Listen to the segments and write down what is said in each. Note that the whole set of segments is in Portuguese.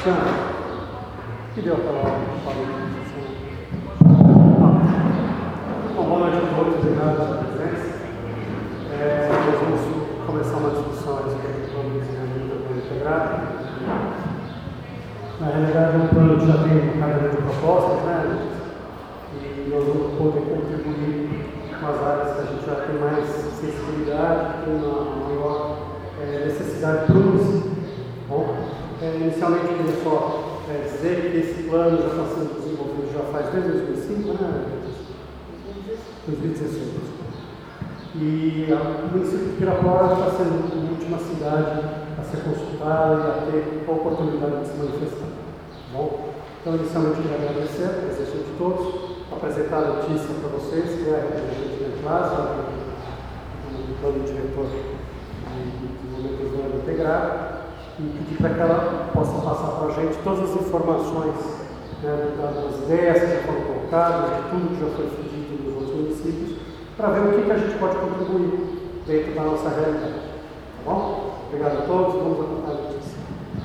Que deu aquela hora que falou. Bom, boa noite a todos, obrigado pela presença. Nós vamos começar uma discussão a respeito do plano de desenvolvimento integrado. Na realidade, o plano já tem um caderno de propostas, né? E nós vamos poder contribuir com as áreas que a gente já tem mais sensibilidade, tem uma maior necessidade para o município. Bom, inicialmente, eu queria só dizer que esse plano já está sendo desenvolvido já faz desde 2005, né? 2016. E o município de Pirapora está sendo a última cidade a ser consultada e a ter a oportunidade de se manifestar. Bom, então, inicialmente, eu queria agradecer a presença de todos, apresentar a notícia para vocês, que é a representante da classe, do plano diretor de desenvolvimento urbano integrado, e pedir para que ela possa passar para a gente todas as informações, né, das ideias que já foram colocadas, de tudo que já foi dito nos outros municípios, para ver o que a gente pode contribuir dentro da nossa realidade. Tá bom? Obrigado a todos, vamos acompanhar a notícia.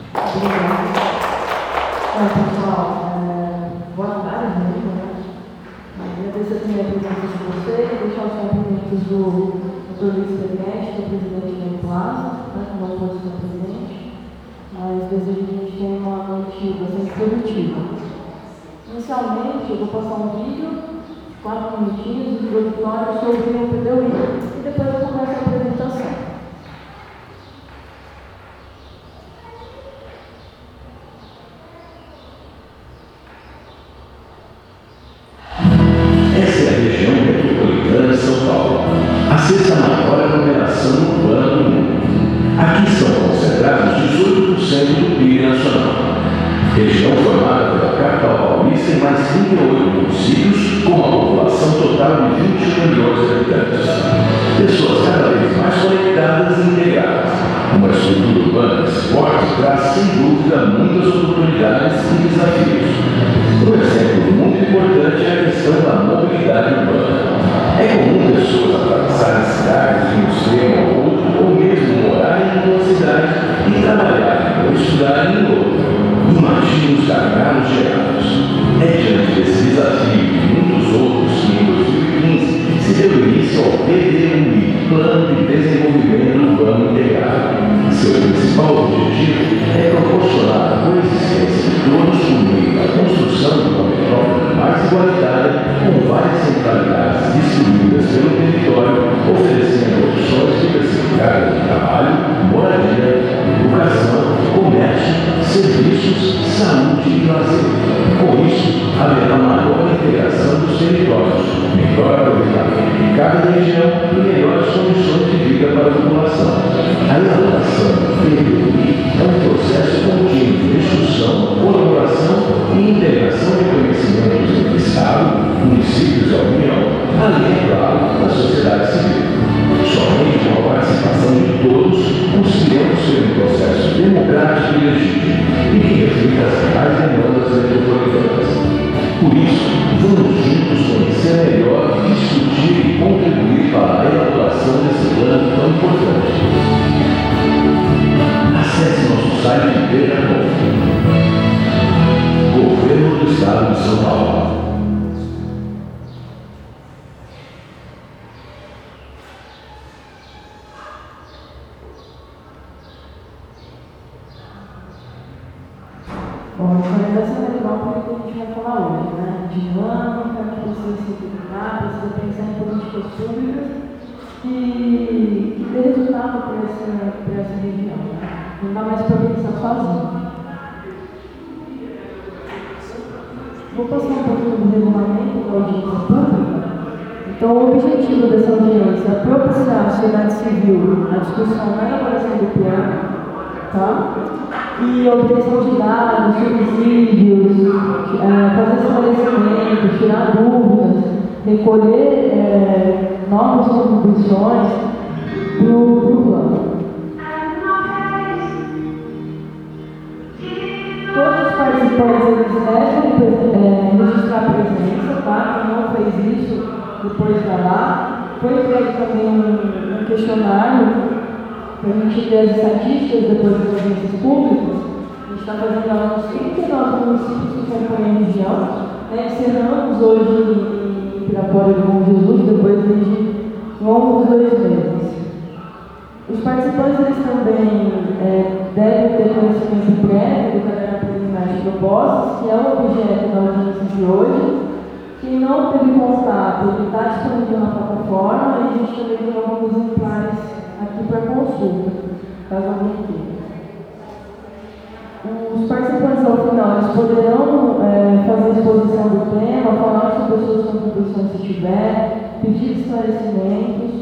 Pessoal, boa tarde, né? Agradeço a presença de vocês, deixar os cumprimentos do Dr. Luiz Ferretti, que é presidente da Plaza, né, que não pode estar presente, mas desejo que a gente tenha uma noite bastante produtiva. Inicialmente, eu vou passar um vídeo, 4 minutinhos, introdutório sobre o PDUI, e depois eu começo a apresentação. Essa é a região metropolitana de São Paulo, a sexta maior aglomeração urbana do mundo. Aqui são concentrados 18% do PIB nacional. Região formada pela capital paulista e mais 38 municípios, com uma população total de 21 milhões de habitantes. Pessoas cada vez mais conectadas e integradas. Uma estrutura urbana desse porte traz, sem dúvida, muitas oportunidades e desafios. Um exemplo muito importante é a questão da mobilidade urbana. É comum pessoas atravessarem cidades de um extremo ao outro, ou mesmo morarem em uma cidade e trabalharem ou estudarem em outra. Imagine os gargalos gerados. É diante desse desafio e muitos outros que em 2015 se deu início ao PDUI, Plano de Desenvolvimento Urbano Integrado. Seu principal objetivo é proporcionar a coexistência de todos por meio da construção de uma metrópole mais igualitária, com várias centralidades distribuídas pelo território, oferecendo opções diversificadas de trabalho, moradia, educação, comércio, serviços, saúde e lazer. Com isso, haverá maior integração dos territórios, melhor aproveitamento de cada região e melhores condições de vida para a população. A elaboração do PDUI é um processo contínuo de discussão, colaboração e integração de conhecimentos entre Estado, municípios e a União, além, claro, da sociedade civil. Somente com a participação de todos conseguiremos ser um processo democrático e legítimo e que reflita as reais demandas metropolitanas. Por isso, vamos juntos conhecer melhor, discutir e contribuir para a elaboração desse plano tão importante. Acesse nosso site de Governo do Estado de São Paulo. Bom, dessa metrópole que a gente vai falar hoje, né? Dinâmica, que precisa se equilibrar, precisa pensar em políticas públicas que dê resultado para essa região, né? Não dá mais para pensar sozinho. Vou passar um pouquinho do regulamento da audiência pública. Então, o objetivo dessa audiência é propiciar a sociedade civil a discussão na elaboração do plano, tá? E obtenção de dados, subsídios, fazer esclarecimentos, tirar dúvidas, recolher novas contribuições para o plano. Todos os participantes devem registrar a presença, tá? Quem não fez isso, depois vai lá. Foi feito também um questionário para a gente ver as estatísticas depois das audiências públicas. A gente está fazendo agora uns 39 municípios que compõem a região, né? Encerramos hoje em Pirapora de Bom Jesus, depois de longos 2 meses. Os participantes eles também devem ter conhecimento prévio do caderno preliminar de propostas, que é o objeto da audiência de hoje. Quem não teve contato, ele está disponível na plataforma e a gente também tem alguns exemplares aqui para consulta, caso alguém queira. Os participantes ao final eles poderão fazer a exposição do tema, falar sobre as suas contribuições se tiver, pedir esclarecimentos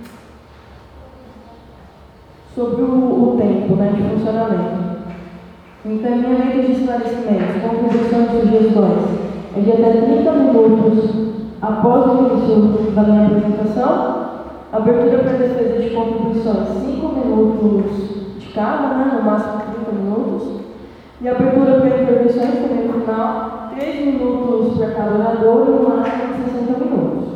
sobre o tempo, né, de funcionamento. Encaminhamento de esclarecimentos, contribuições e sugestões é de até 30 minutos após o início da minha apresentação. Abertura para defesa de contribuições, 5 minutos de cada, né, no máximo 30 minutos. E abertura para intervenções também no final, 3 minutos para cada orador e no máximo 60 minutos.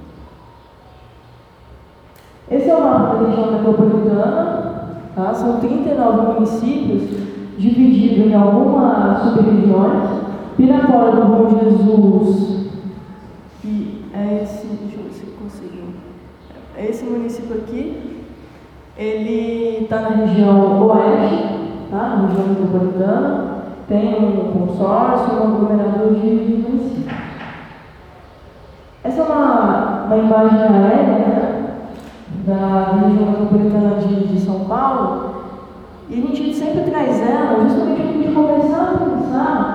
Esse é o mapa da região metropolitana, tá? São 39 municípios divididos em algumas sub-regiões. Pirapora do Bom Jesus, que é esse, deixa eu ver se eu consigo. É esse município aqui, ele está na região oeste, tá? Na região metropolitana, tem um consórcio, um aglomerador de municípios. Essa é uma imagem aérea, né, da região metropolitana de São Paulo, e a gente sempre traz ela justamente para a gente começar a pensar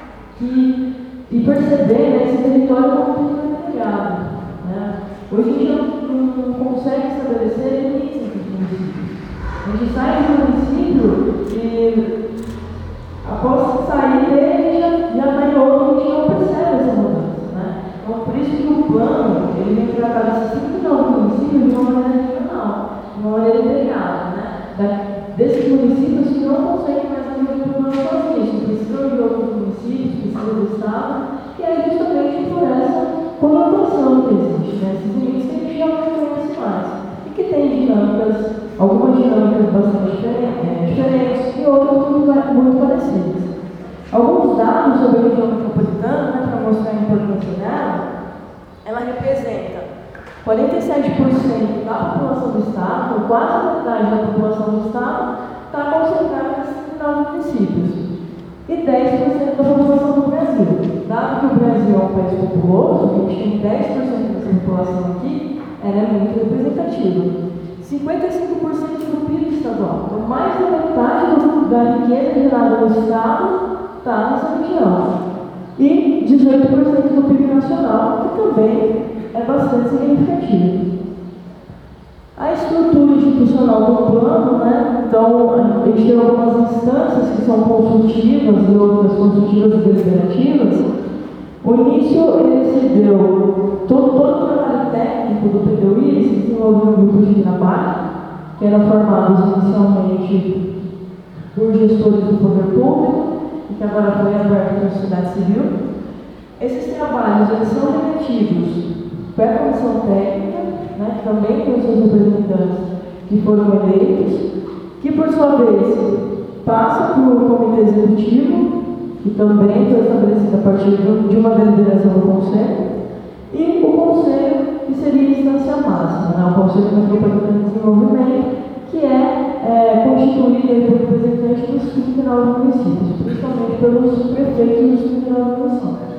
e perceber, né, esse território como muito integrado, né? Hoje a gente não consegue estabelecer limites entre os municípios. A gente sai do município e, após sair dele, já está em outro, a gente não percebe essa mudança, né? Então, por isso que o plano ele vem tratar esses 59 municípios de uma maneira regional, de uma maneira integrada, né? Desses municípios que não conseguem mais viver o plano sozinhos, precisam de outros municípios, precisam do Estado, e é justamente por essa conotação que existe, né? Esses limites que a gente já não conhece mais, e que tem dinâmicas, algumas dinâmicas bastante diferentes e outras muito parecidas. Alguns dados sobre a região metropolitana, né, para mostrar a importância dela, ela representa 47% da população do Estado, quase a metade da população do Estado, está concentrada nesses 39 municípios. E 10% da população do Brasil. Dado que o Brasil é um país populoso, a gente tem 10% dessa população aqui, ela é muito representativa. 55% do PIB estadual. Então, mais da metade da riqueza gerada no Estado está nessa região. E 18% do PIB nacional, que também é bastante significativo. A estrutura institucional do plano, né? Então, a gente tem algumas instâncias que são consultivas e outras consultivas e deliberativas. O início, ele se deu, todo o trabalho técnico do PDUI se desenvolveu em grupos de trabalho, que eram formados inicialmente por gestores do poder público, e que agora foi aberto para a sociedade civil. Esses trabalhos, eles são remetidos para a comissão técnica, né, que também tem os seus representantes que foram eleitos, que por sua vez passa para o comitê executivo, que também foi estabelecido a partir de uma deliberação do conselho, e o conselho, que seria a instância máxima, né, o Conselho Metropolitano de Desenvolvimento, que é constituído por representantes dos 39 municípios, principalmente pelos prefeitos dos 39 municípios.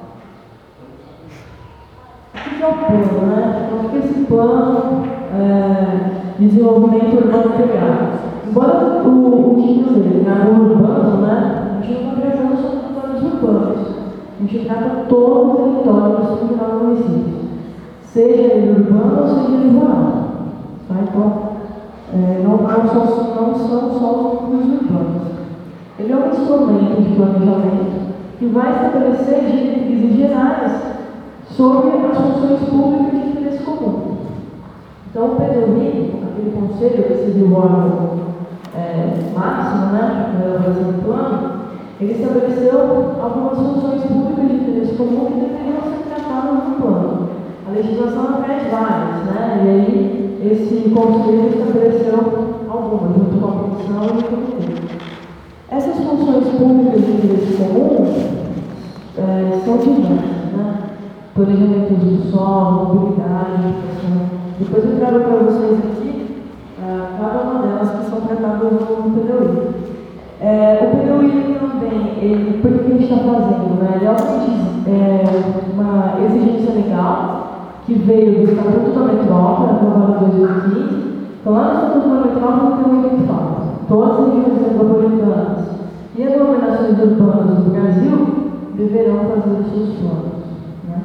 O que é o plano, né? Então, o que é esse plano de desenvolvimento urbano integrado? Embora o título dele, né, urbano, né, a gente não está tratando só de planos urbanos, a gente trata todo o território dos 39 municípios, seja ele urbano ou seja ele rural. Tá? Então, não são só os núcleos urbanos. Ele é um instrumento de planejamento que vai estabelecer diretrizes gerais sobre as funções públicas de interesse comum. Então, o PDUI, aquele conselho, esse órgão máximo, né, da elaboração do plano, ele estabeleceu algumas funções públicas de interesse comum que deveriam ser tratadas no plano. A legislação traz várias, né, e aí esse conselho estabeleceu algumas, junto com a comissão e o comitê. Essas funções públicas de interesse comum são diversas, né? Planejamento do solo, mobilidade, educação. Depois eu trago para vocês aqui cada uma delas que são tratadas no PDUI. O PDUI também, por que a gente está fazendo? Né? Ele é uma exigência legal que veio do Estatuto da Metrópole, aprovado em 2015. Então, lá no Estatuto da Metrópole tem um item que fala: todas as regiões metropolitanas e aglomerações urbanas do Brasil deverão fazer os seus planos. Né?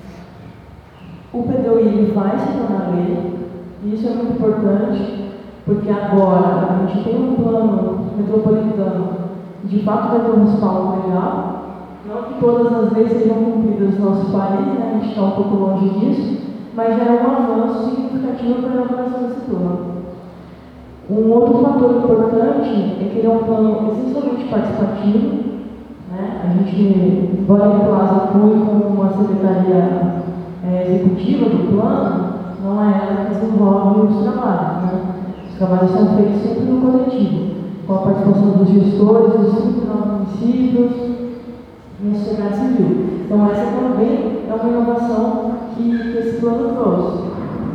O PDUI vai se tornar lei, e isso é muito importante, porque agora a gente tem um plano metropolitano que de fato vai ter um respaldo legal. Não que todas as leis sejam cumpridas no nosso país, né? A gente está um pouco longe disso, mas já é um avanço significativo para a elaboração desse plano. Um outro fator importante é que ele é um plano essencialmente participativo, né? A gente, embora a Plaza atue como uma secretaria executiva do plano, não é ela que desenvolve os trabalhos, né? Os trabalhos são feitos sempre no coletivo, com a participação dos gestores, dos 39 municípios e a sociedade civil. Então, essa também é uma inovação que esse plano trouxe.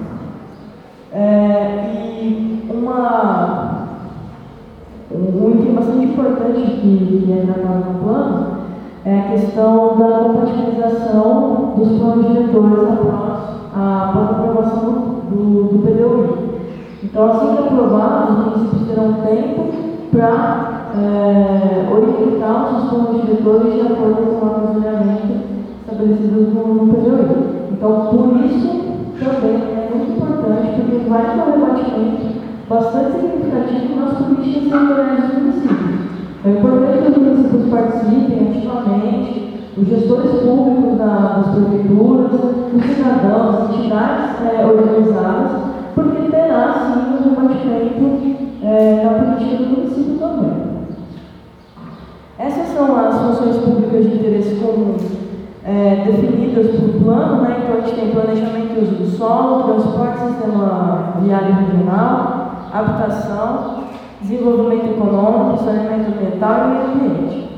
Um item bastante importante que é tratado no plano é a questão da compatibilização dos planos diretores após a aprovação do PDUI. Então, assim que aprovado, os municípios terão tempo para orientar os seus planos diretores de acordo com o aconselhamento estabelecido no PDUI. Então, por isso, também é muito importante, porque vai ter um debatimento bastante significativo nas políticas setoriais dos municípios. É importante que os municípios participem ativamente, os gestores públicos das prefeituras, os cidadãos, as entidades organizadas, porque terá, sim, um debatimento na política do município também. Essas são as funções públicas de interesse comum definidas por plano, né? Então a gente tem planejamento e uso do solo, transporte, sistema viário regional, habitação, desenvolvimento econômico, saneamento ambiental e meio ambiente.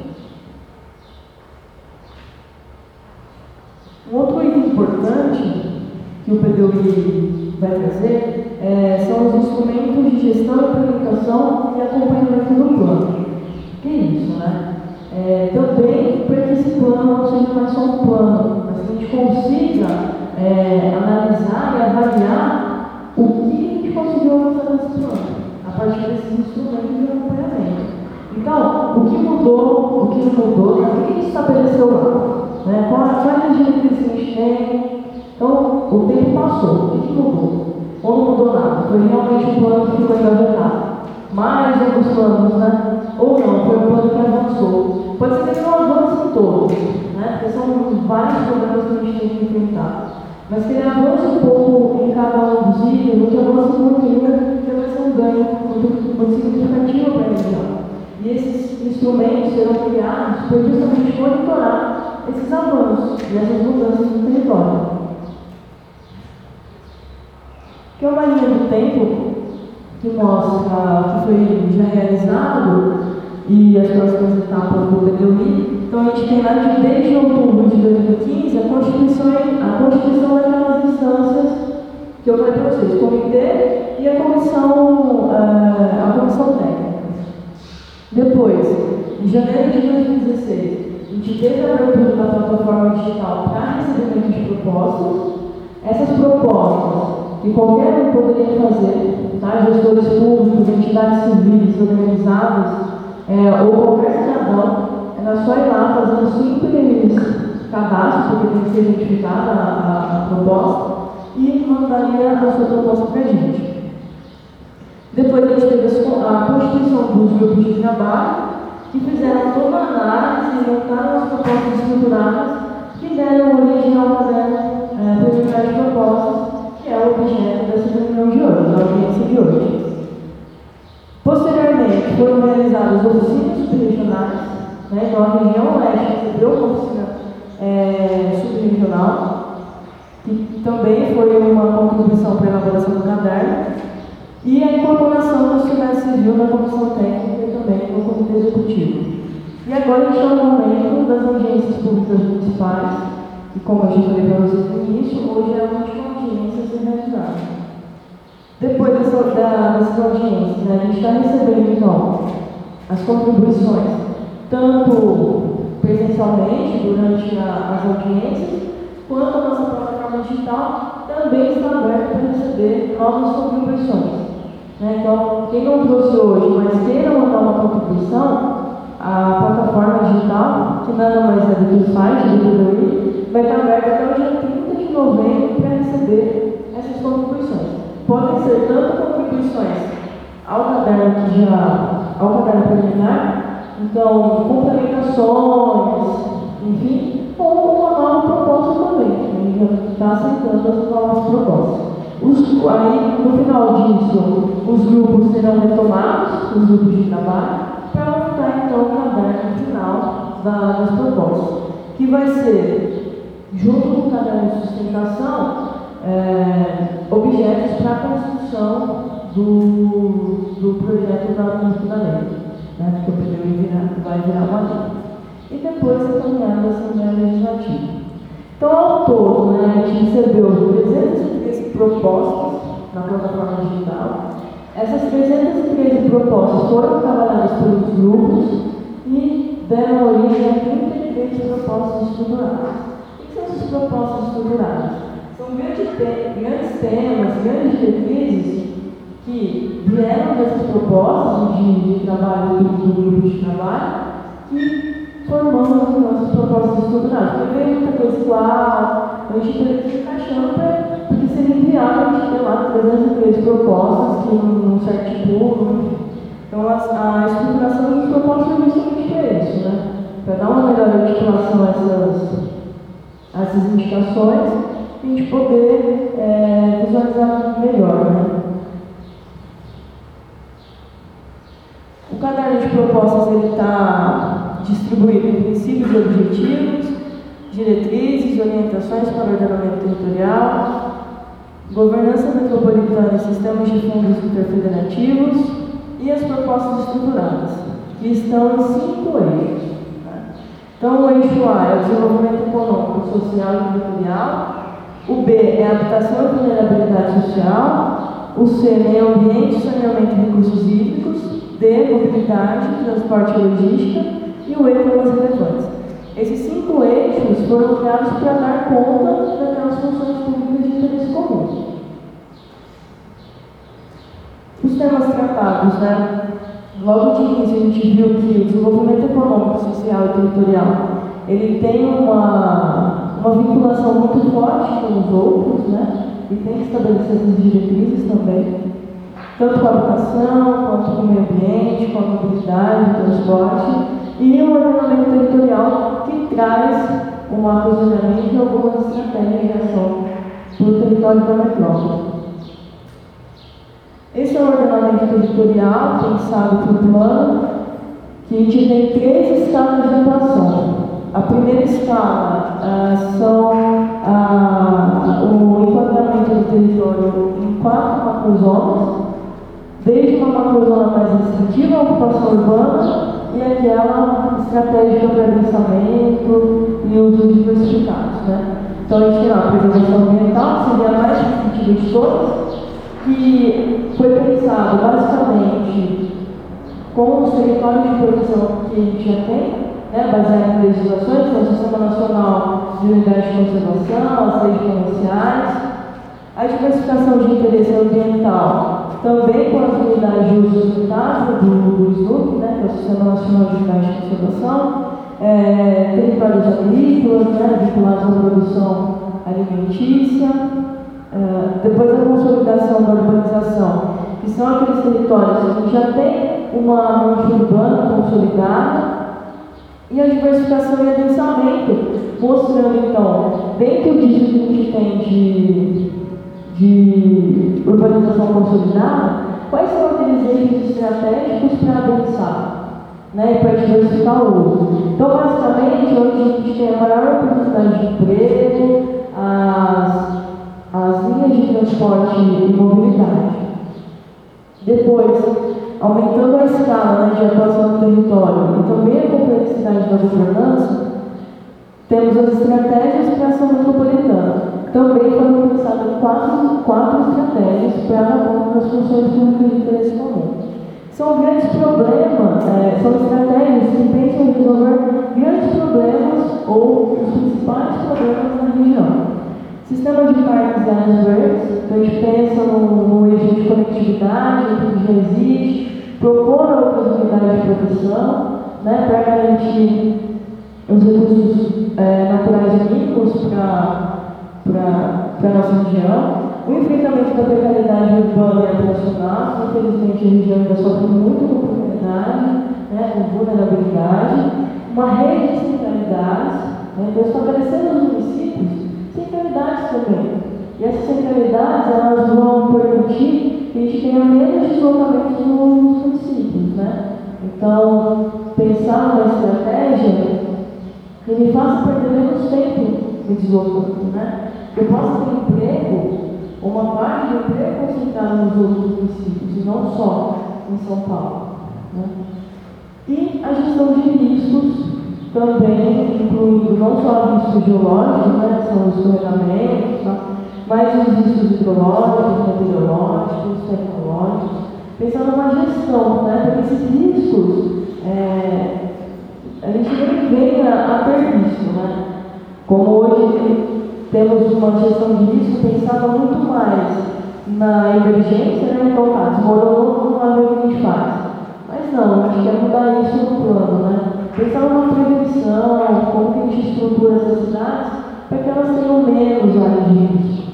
Um outro item importante que o PDUI vai trazer são os instrumentos de gestão, implementação e acompanhamento do plano. Que é isso, né? Também para que esse plano não seja mais só um plano, mas que a gente consiga analisar e avaliar o que a gente conseguiu avançar nesse plano, a partir desses instrumentos de acompanhamento. Então, o que mudou, o que não mudou, o que a gente estabeleceu lá? Né? Quais diretrizes que a gente tem? Então, o tempo passou, o que mudou? Ou não mudou nada? Foi realmente um plano que ficou engavetado. Mais alguns planos, né? Ou não, foi um plano que avançou. Pode ser que ele não avance em todos, né? Porque são vários problemas que a gente tem que enfrentar. Mas que ele avance um pouco em cada um dos itens, que avance muito em um, que vai ser um ganho muito significativo para a região. E esses instrumentos serão criados para justamente monitorar esses avanços e essas mudanças no território. Que é uma linha do tempo que mostra o que foi já realizado e as próximas etapas do PDUI. Então, a gente tem lá que desde outubro de 2015 a constituição daquelas instâncias que eu falei para vocês, o comitê e a comissão técnica. Depois, em janeiro de 2016, a gente teve a abertura da plataforma digital para recebimento de propostas. Essas propostas que qualquer um poderia fazer, tá? Gestores públicos, entidades civis organizadas, ou qualquer cidadão, era só ir lá fazer um simples cadastro, porque tem que ser identificada a proposta, e mandaria a sua proposta para a gente. Depois a gente teve a constituição dos grupos de trabalho, que fizeram toda a análise e montaram as propostas estruturadas, que deram origem ao caderno preliminar de propostas, que é o objeto dessa reunião de hoje, da audiência de hoje. Posteriormente, foram realizadas oficinas subregionais, né? Então a região oeste recebeu uma oficina subregional, que também foi uma contribuição para a elaboração do caderno, e a incorporação da sociedade civil na comissão técnica também no Comitê Executivo. E agora a gente está no momento das audiências públicas municipais, e como eu já falei para vocês no início, hoje é a última audiência a ser realizada. Depois dessas audiências, né, a gente está recebendo, então, as contribuições, tanto presencialmente, durante as audiências, quanto a nossa plataforma digital também está aberta para receber novas contribuições. Né? Então, quem não trouxe hoje, mas queira mandar uma contribuição, a plataforma digital, que nada mais é do que o site do PDI, vai estar aberta até o dia 30 de novembro para receber essas contribuições. Podem ser tanto contribuições ao caderno preliminar, então complementações, enfim, ou uma nova proposta também. A gente já está aceitando as novas propostas. Aí, no final disso, os grupos serão retomados, os grupos de trabalho, para montar então o caderno final das propostas, que vai ser, junto com o caderno de sustentação, objetos para a construção do projeto da lei, né, que o PDI vai virar uma lei. E depois encaminhado à Assembleia Legislativa. Então, ao todo, né, a gente recebeu 313 propostas na plataforma digital. Essas 313 propostas foram trabalhadas pelos grupos e deram origem a 33 propostas estruturadas. O que são essas propostas estruturadas? São grandes temas, grandes diretrizes que vieram dessas propostas de trabalho do grupo de trabalho e formamos as nossas propostas estruturadas. Porque veio muita coisa igual, a gente teve que ir encaixando porque seria inviável a gente ter lá 303 propostas que não se articulam. Então, a estruturação das propostas é justamente para isso, né? Para dar uma melhor articulação a essas indicações e a gente poder visualizar melhor, né? O caderno de propostas está distribuído em princípios e objetivos, diretrizes e orientações para o ordenamento territorial, governança metropolitana e sistemas de fundos interfederativos e as propostas estruturadas, que estão em 5 eixos. Né? Então, o eixo A é o desenvolvimento econômico, social e territorial, o B é a habitação e vulnerabilidade social, o C, meio ambiente, saneamento e recursos hídricos, D, mobilidade, transporte e logística, e o E, temas relevantes. Esses 5 eixos foram criados para dar conta daquelas funções públicas de interesse comum. Os temas tratados, né? Logo de início a gente viu que o desenvolvimento econômico, social e territorial, ele tem uma vinculação muito forte com os outros, né? E tem que estabelecer essas diretrizes também, tanto com a habitação, quanto com o meio ambiente, com a mobilidade, o transporte, e o ordenamento territorial, que traz um aprisionamento e algumas estratégias de ação para o território da metrópole. Esse é o ordenamento territorial pensado para o plano, que a gente tem 3 escalas de atuação. A primeira escala são o enquadramento do território em 4 macrozonas, desde uma macrozona mais restritiva à ocupação urbana e aquela estratégica para adensamento e usos diversificados. Né? Então a gente tem a preservação ambiental, que seria a mais restritiva de todas, que foi pensado basicamente com os territórios de proteção que a gente já tem, né, baseado em legislações, então o Sistema Nacional de Unidades de Conservação, as leis comerciais, a diversificação de interesse ambiental, também com as unidades de uso sustentável do SNUC, né, que é o Sistema Nacional de Unidades de Conservação, territórios agrícolas, né, vinculados à produção alimentícia, depois a consolidação da urbanização, que são aqueles territórios que já tem uma mancha urbana consolidada, e a diversificação e adensamento, mostrando então, dentro disso que a gente tem de urbanização consolidada, quais são aqueles eixos estratégicos para adensar, né, e para diversificar o uso. Então, basicamente, onde a gente tem a maior oportunidade de emprego, as linhas de transporte e mobilidade. Depois, aumentando a escala, né, de atuação no território e também a complexidade da governança, temos as estratégias para a ação metropolitana. Também foram pensadas quatro estratégias para dar conta das funções públicas de interesse comum. São grandes problemas, são estratégias que pensam em resolver grandes problemas ou os principais problemas na região. Sistema de parques e áreas verdes, então a gente pensa no eixo de conectividade, que já existe, propor outras unidades de proteção, né, para garantir os recursos naturais mínimos para a nossa região. O enfrentamento da precariedade urbana e habitacional, infelizmente a região ainda sofre muito com precariedade, né, com vulnerabilidade. Uma rede de centralidades, né, então estabelecendo os municípios centralidades também. E essas centralidades elas vão permitir que a gente tenha menos deslocamentos nos municípios, né? Então, pensar numa estratégia que me faça perder menos tempo me deslocando, né? Eu posso ter emprego, uma parte do emprego concentrada nos outros municípios, e não só em São Paulo, né? E a gestão de riscos também, incluindo não só riscos geológicos, né, que são os escorregamentos, tá? Mas os riscos hidrológicos, meteorológicos, tecnológicos, pensando numa gestão, né, porque esses riscos, a gente nem vem a ter risco, né? Como hoje temos uma gestão de risco pensada muito mais na emergência, né? Então, tá, desmoronou, não é o que a gente faz. Mas não, a gente quer mudar isso no plano, né? Pensar numa prevenção, como que a gente estrutura essas cidades para que elas tenham menos áreas de risco.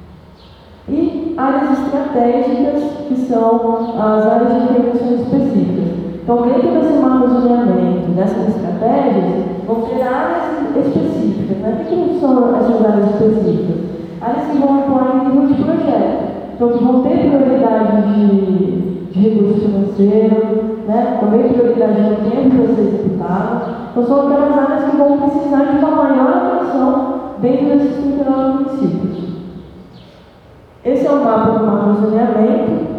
E áreas estratégicas, que são as áreas de intervenção específicas. Então, dentro desse mapeamento dessas estratégias, vão ter áreas específicas, né? O que são essas áreas específicas? Áreas que vão atuar em nível de projeto. Então, que vão ter prioridade de recurso financeiro, né? Também prioridade no tempo para ser executado. Então, são aquelas áreas que vão precisar de uma maior atenção dentro desses 39 municípios. Esse é o mapa do macrozoneamento.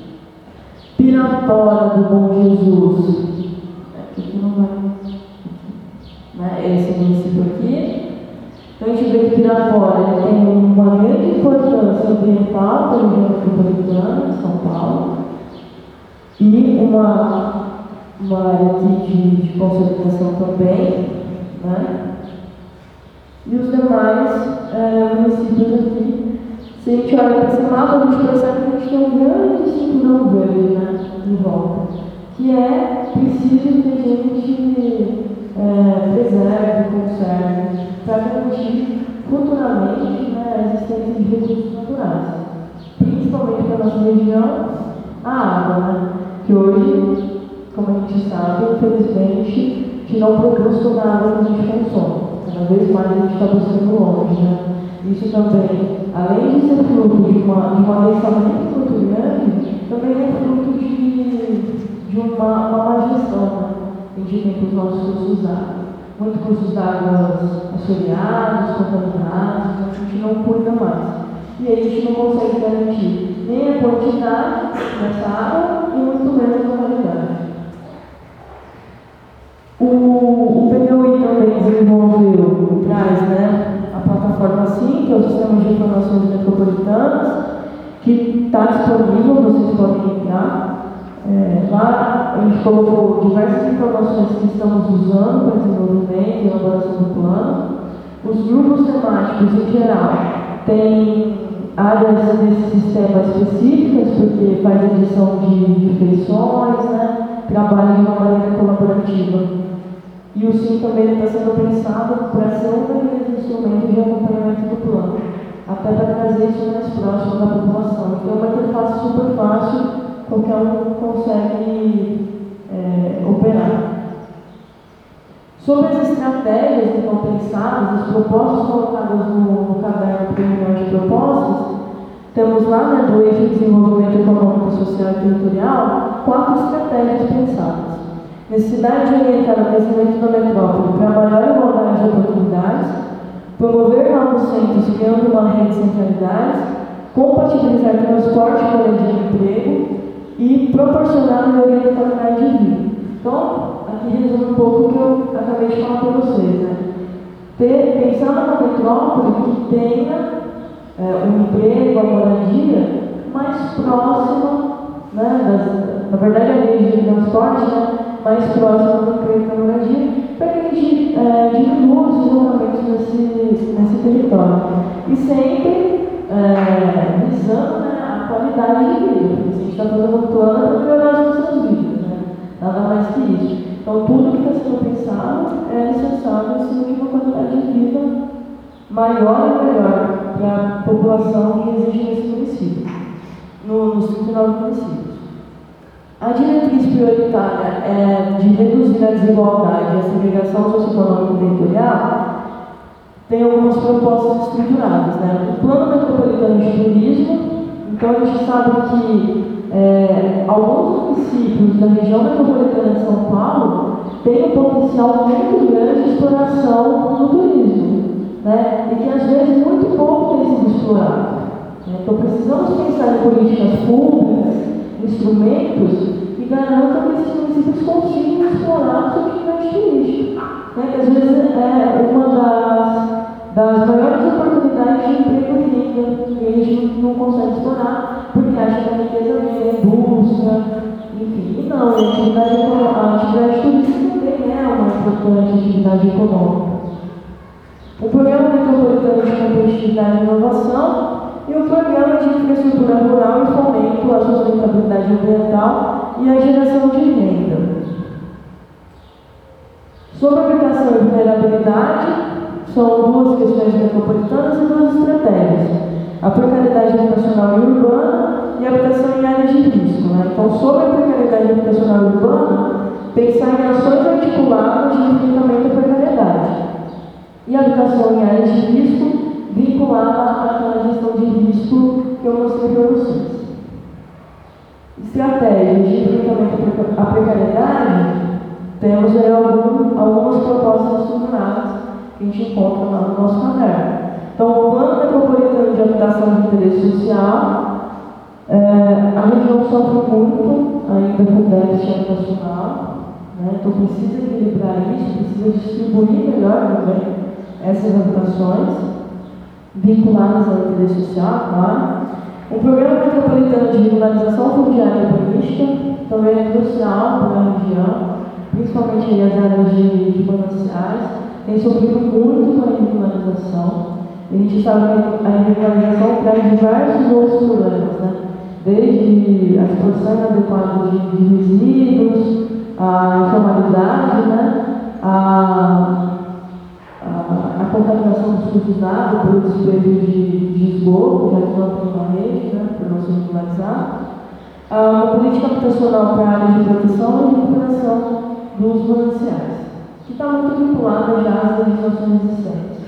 Pirapora do Bom Jesus. Aqui não vai. Né? Esse município aqui. Então, a gente vê que Pirapora tem uma grande importância ambiental para a região metropolitana de São Paulo e uma área aqui de consolidação também, né? E os demais municípios aqui, se a gente olha para esse mapa, a gente percebe que a gente tem um grande cinturão verde, né, em volta, que é preciso que a gente preserve, conserve, para garantir futuramente, né, a existência de recursos naturais, principalmente para a nossa região, a água, né, que hoje, como a gente sabe, infelizmente, a gente não produz toda a água que a gente consome. Cada vez mais a gente está buscando longe, né? Isso também, além de ser fruto de uma adensamento muito grande, também é fruto de uma má gestão, né? A gente tem para os nossos cursos d'água. Muitos cursos d'água assoreados, contaminados, então a gente não cuida mais. E aí a gente não consegue garantir nem a quantidade dessa água e muito menos a qualidade. O PDUI também desenvolveu, traz, né, a plataforma SIM, que é o Sistema de Informações Metropolitanas, que está disponível, vocês podem entrar. Lá a gente colocou diversas informações que estamos usando para desenvolvimento e elaboração do plano. Os grupos temáticos, em geral, têm áreas desse sistema específicas, porque faz edição de feições, né, trabalha de uma maneira colaborativa. E o SIM também está sendo pensado para ser um daqueles instrumentos de acompanhamento do plano, até para trazer isso mais próximo da população. Então, é uma interface super fácil, qualquer um consegue operar. Sobre as estratégias que estão pensadas, as propostas colocadas no caderno preliminar de propostas, temos lá, né, do eixo de desenvolvimento econômico, social e territorial, 4 estratégias pensadas. Necessidade de orientar o crescimento da metrópole para maior igualdade de oportunidades, promover novos centros criando uma rede de centralidades, compatibilizar transporte com a lei de emprego e proporcionar aqui resume um pouco o que eu acabei de falar para vocês, né? Pensar numa metrópole que tenha um emprego, a moradia mais próxima, né, na verdade a rede de transporte, né, mais próxima do emprego e da moradia, para que a gente diminua os deslocamentos nesse território. E sempre visando, né, a qualidade de vida, porque a gente está fazendo um plano para melhorar as nossas vidas, né? Nada mais que isso. Então, tudo que está sendo pensado é necessário em cima de uma qualidade de vida maior e melhor para a população que existe nesse município, nos 39 municípios. A diretriz prioritária é de reduzir a desigualdade e a segregação socioeconômica e territorial. Tem algumas propostas estruturadas, né? O Plano Metropolitano de Turismo, então a gente sabe que alguns municípios da região metropolitana de São Paulo têm um potencial muito grande de exploração no turismo, né? E que às vezes muito pouco tem sido explorado. Então precisamos pensar em políticas públicas, instrumentos que garantam que esses municípios consigam explorar a sua atividade turística, né? Que às vezes é uma das maiores oportunidades de emprego e renda que a gente não consegue explorar porque acha que a riqueza vem da indústria, enfim. E não, a atividade turística também é uma importante atividade econômica. O Programa Metropolitano de Competitividade e Inovação e o Programa de Infraestrutura Rural e Fomento à Sustentabilidade Ambiental e à Geração de Renda. Sobre a aplicação e vulnerabilidade, são duas questões metropolitanas e duas estratégias. A precariedade habitacional e urbana e a habitação em áreas de risco, né? Então, sobre a precariedade habitacional e urbana, pensar em ações articuladas de enfrentamento à precariedade. E a habitação em áreas de risco vinculada àquela gestão de risco que eu mostrei para vocês. Estratégias de enfrentamento à precariedade, temos aí algumas propostas estruturadas que a gente encontra lá no nosso caderno. Então, o Plano Metropolitano de Habitação de Interesse Social, a região sofre muito ainda com déficit habitacional, né? Então precisa equilibrar isso, precisa distribuir melhor também essas habitações vinculadas ao interesse social, claro. O Programa Metropolitano de Regularização Fundiária e Urbanística também é crucial para a região, principalmente as áreas de mananciais, tem sofrido muito com a irregularização. A gente sabe que a irregularização traz diversos outros problemas, né? Desde a exposição inadequada de resíduos, a informalidade, né? A contaminação dos cursos d'água pelo despejo de esgoto, já que não tem uma rede, né? Para não ser regularizado. A política habitacional para áreas de proteção e recuperação dos mananciais, que está muito vinculada já às legislações existentes.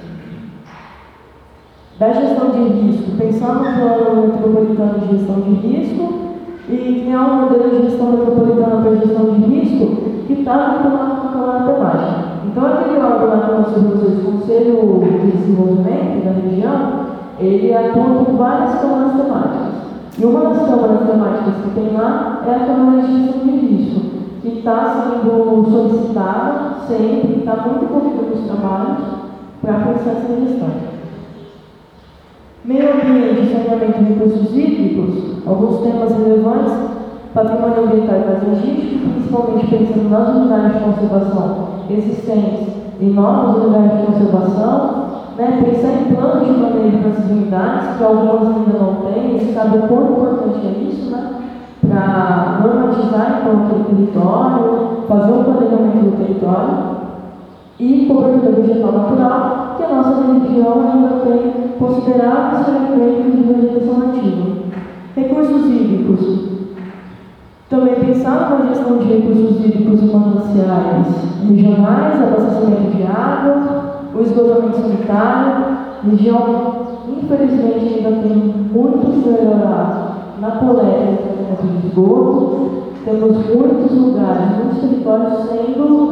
Da gestão de risco, pensar no Plano Metropolitano de Gestão de Risco e criar um modelo de gestão metropolitana para gestão de risco que está vinculado com aquela temática. Então, aquele órgão lá que eu mostrei para vocês, o Conselho de Desenvolvimento da região, ele atua com várias câmaras temáticas. E uma das câmaras temáticas que tem lá é a Câmara de Gestão de Risco, que está sendo solicitada sempre, está muito envolvida nos trabalhos para pensar essa gestão. Meio ambiente, saneamento de recursos hídricos, alguns temas relevantes, patrimônio ambiental e paisagístico, principalmente pensando nas unidades de conservação existentes e novas unidades de conservação, né? Pensar em planos de manejo para essas unidades, que algumas ainda não têm, e sabe o quão importante é isso, né? Para normatizar então aquele território, fazer um planejamento do território e cobertura vegetal natural, que a nossa região ainda tem consideráveis fragmentos de vegetação nativa. Recursos hídricos. Também pensar na gestão de recursos hídricos e mananciais regionais, abastecimento de água, o esgotamento sanitário. A região, infelizmente, ainda tem muito que melhorar na coleta e tratamento de esgoto. Temos muitos lugares, muitos territórios sendo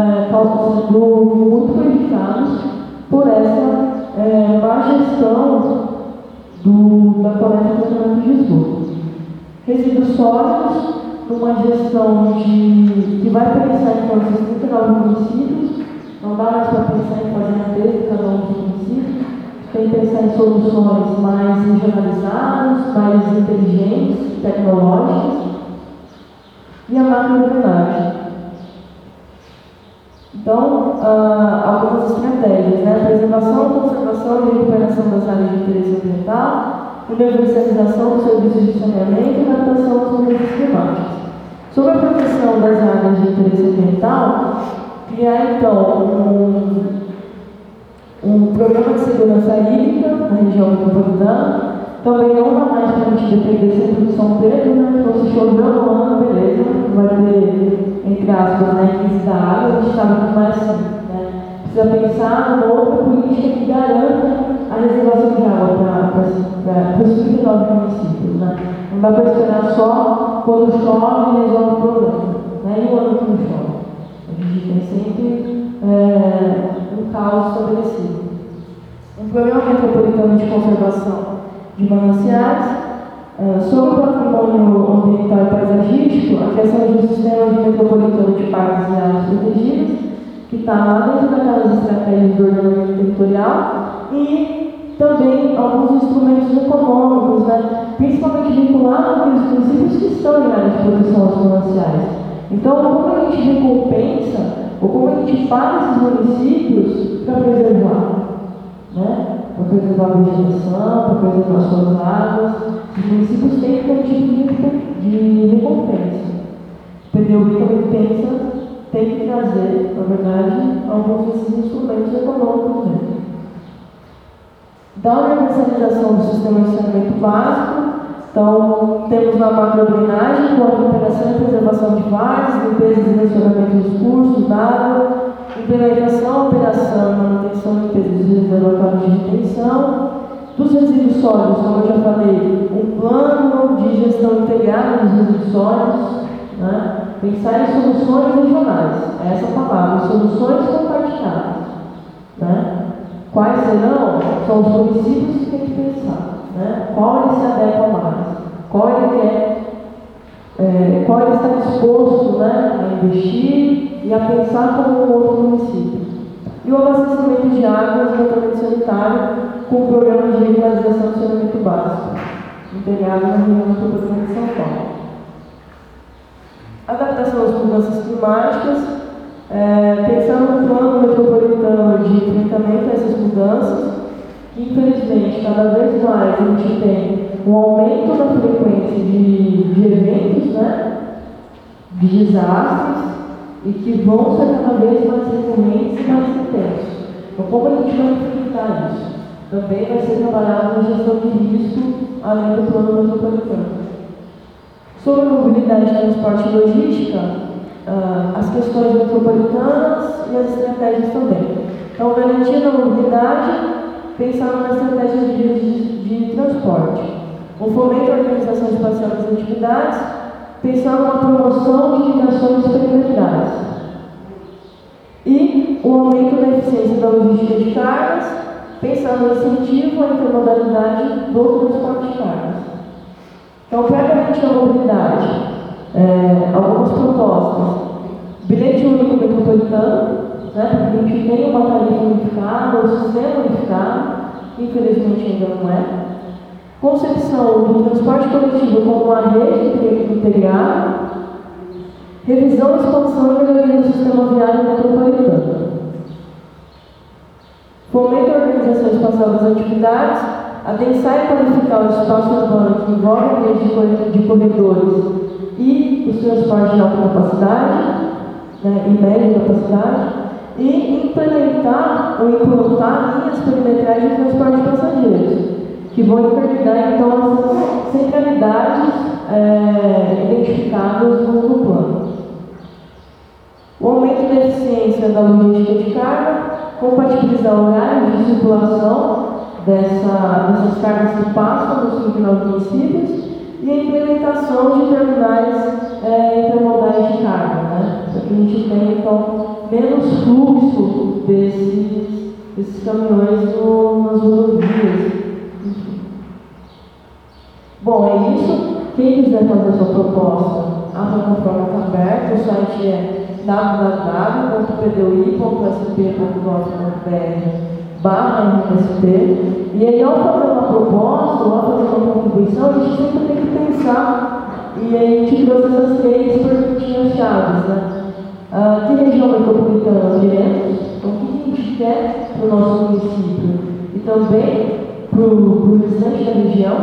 muito prejudicados por essa má gestão da coleta e tratamento de esgoto. Resíduos sólidos, numa gestão que vai pensar em todos os 39 municípios, não dá mais para pensar em fazer a vez de cada um dos municípios, tem que pensar em soluções mais regionalizadas, mais inteligentes, tecnológicas, e a macrodrenagem. Então, algumas estratégias, né? Preservação, conservação e recuperação das áreas de interesse ambiental, universalização dos serviços de saneamento e adaptação às mudanças climáticas. Sobre a proteção das áreas de interesse ambiental, criar então um programa de segurança hídrica na região metropolitana. Também não dá mais para a gente depender sempre do São Pedro, né? Então, se chover no ano, beleza, vai ter, entre aspas, né, crise da água, a gente sabe que não é assim, né? Precisa pensar numa outra política que garanta a reservação de água para os 39 municípios, né? Não dá para esperar só quando chove e resolve o problema, né? E o ano que não chove. A gente tem sempre um caos estabelecido. Um programa metropolitano de conservação de mananciais, sobre o patrimônio ambiental e paisagístico, a criação de um sistema de metropolitano de parques e áreas protegidas, que está lá dentro daquelas estratégias do ordenamento territorial, e também alguns instrumentos econômicos, né, principalmente vinculados àqueles municípios que estão em áreas de proteção aos mananciais. Então, como a gente recompensa, ou como a gente paga esses municípios para preservar, né? Para preservar a vegetação, para preservar suas águas. Os municípios têm que ter um tipo de recompensa. O PDUI também pensa, tem que trazer, na verdade, alguns desses instrumentos econômicos mesmo. Da universalização do sistema de saneamento básico, então, temos na macrodrenagem, com a recuperação e preservação de vares, limpeza e direcionamento dos cursos d'água, implementação, operação e manutenção e limpeza dos reservatórios de retenção, dos resíduos sólidos, como eu já falei, um plano de gestão integrada dos resíduos sólidos, né? Pensar em soluções regionais, é essa palavra, soluções compartilhadas, né? Quais serão? São os municípios que têm que pensar, né? Qual ele se adequa mais, qual ele quer, qual ele está disposto, né, a investir e a pensar como um outro município. E o abastecimento de água e esgotamento sanitário com o programa de regularização do saneamento básico, integrado na região metropolitana de São Paulo. Adaptação às mudanças climáticas, pensando no plano metropolitano de enfrentamento a essas mudanças, que infelizmente cada vez mais a gente tem um aumento da frequência de eventos, né, de desastres, e que vão ser cada vez mais recorrentes e mais intensos. Então, como a gente vai enfrentar isso? Também vai ser trabalhado na gestão de risco, além do plano metropolitano. Sobre a mobilidade, transporte e logística, as questões metropolitanas e as estratégias também. Então, garantindo a mobilidade, pensando na estratégia de transporte. O fomento à organização espacial das atividades, pensando na promoção de ligações perimetrais. E o aumento da eficiência da logística de cargas, pensando no incentivo à intermodalidade do transporte de cargas. Então, para garantir a mobilidade, algumas propostas. Bilhete único metropolitano, né, porque a gente tem uma tarifa unificada, um sistema unificado, infelizmente ainda não é. Concepção do transporte coletivo como uma rede integrada, revisão, expansão e melhoria do sistema viário metropolitano. Fomento a organização espacial das atividades, adensar e qualificar o espaço urbano que envolve a rede de corredores e os transportes de alta capacidade, né, e média capacidade, e implementar ou implantar linhas perimetrais de transporte de passageiros, que vão interligar, então, as centralidades identificadas no plano. O aumento da eficiência da logística de carga, compatibilizar horários de circulação dessas cargas que passam nos 39 municípios e a implementação de terminais intermodais de carga, né? Para que a gente tenha, então, menos fluxo desses caminhões nas rodovias. Bom, é isso. Quem quiser fazer a sua proposta, à site é www.pdui.sp.gov.br/MSP. E aí, ao fazer uma proposta, ou ao fazer uma contribuição, a gente sempre tem que pensar. E aí a gente trouxe essas 3 perguntinhas chaves, né? Que região metropolitana nós queremos? O que a gente quer para o nosso município? E também para o restante da região?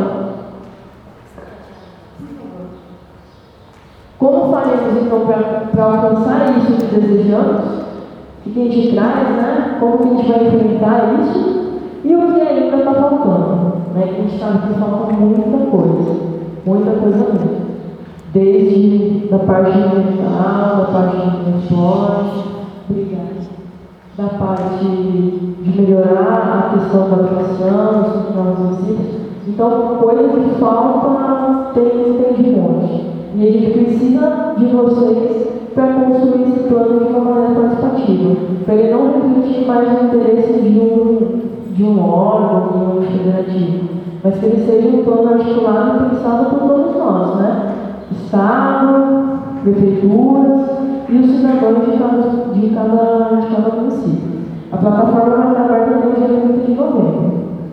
Como faremos então para alcançar isso que desejamos? O que a gente traz, né? Como que a gente vai enfrentar isso? E o que ainda está faltando? Né? A gente sabe que falta muita coisa mesmo. Desde da parte ambiental, da parte de transporte, da parte de melhorar a questão da habitação, dos novos municípios. Então, coisa que falta tem de monte. E a gente precisa de vocês para construir esse plano de uma maneira participativa, para ele não refletir mais o interesse de um órgão, de um federativo, mas que ele seja um plano articulado e pensado por todos nós, né? Estado, prefeituras e os cidadãos de cada município. A plataforma vai estar aberta até o dia 30 de novembro.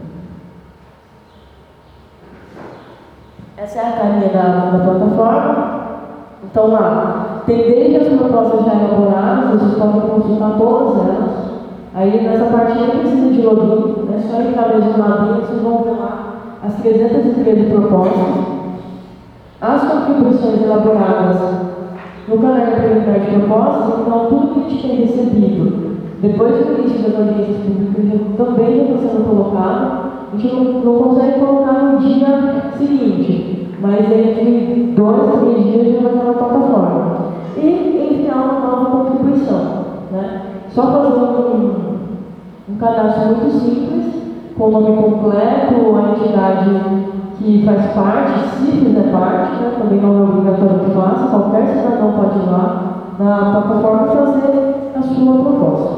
Essa é a carinha da plataforma. Então lá, tem desde as propostas já elaboradas, vocês podem consultar todas elas. Aí nessa parte nem precisa de login, é só entrar mesmo na linha, vocês vão ver lá as 313 propostas. As contribuições elaboradas no caderno preliminar de propostas, então tudo que a gente tem recebido depois do início das audiências públicas também já está sendo colocado. A gente não consegue colocar no dia seguinte, mas entre 2 a 3 dias já vai estar na plataforma. E enviar uma nova contribuição, né? Só fazer um cadastro muito simples, com o nome completo, a entidade que faz parte, se fizer parte, né? Também não é obrigatório que faça, qualquer cidadão pode ir lá na plataforma fazer a sua proposta.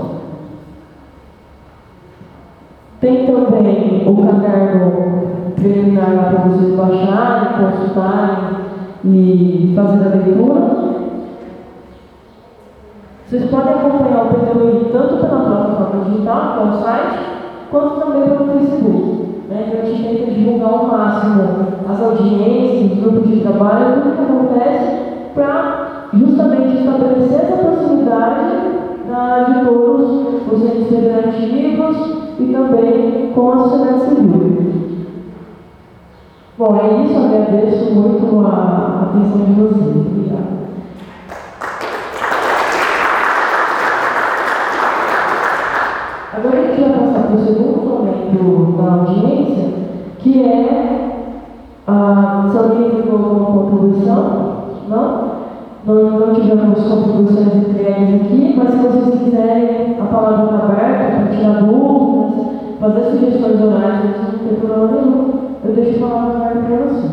Tem também o caderno preliminar lá para vocês baixarem, consultarem e fazer a leitura. Vocês podem acompanhar o PDUI tanto pela plataforma digital, que é o site, quanto também pelo Facebook. Né? A gente tenta divulgar ao máximo as audiências, os grupos de trabalho, tudo que acontece, para justamente estabelecer essa proximidade de todos os entes federativos e também com a sociedade civil. Bom, é isso, agradeço muito a atenção de vocês. Obrigada. Agora a gente vai passar para o segundo momento da audiência, que é se alguém tem alguma contribuição, não? Não tivemos contribuições entregues aqui, mas se vocês quiserem, a palavra está aberta para tirar dúvidas, fazer sugestões orais, não tem problema nenhum. Eu deixo a palavra aberta para vocês.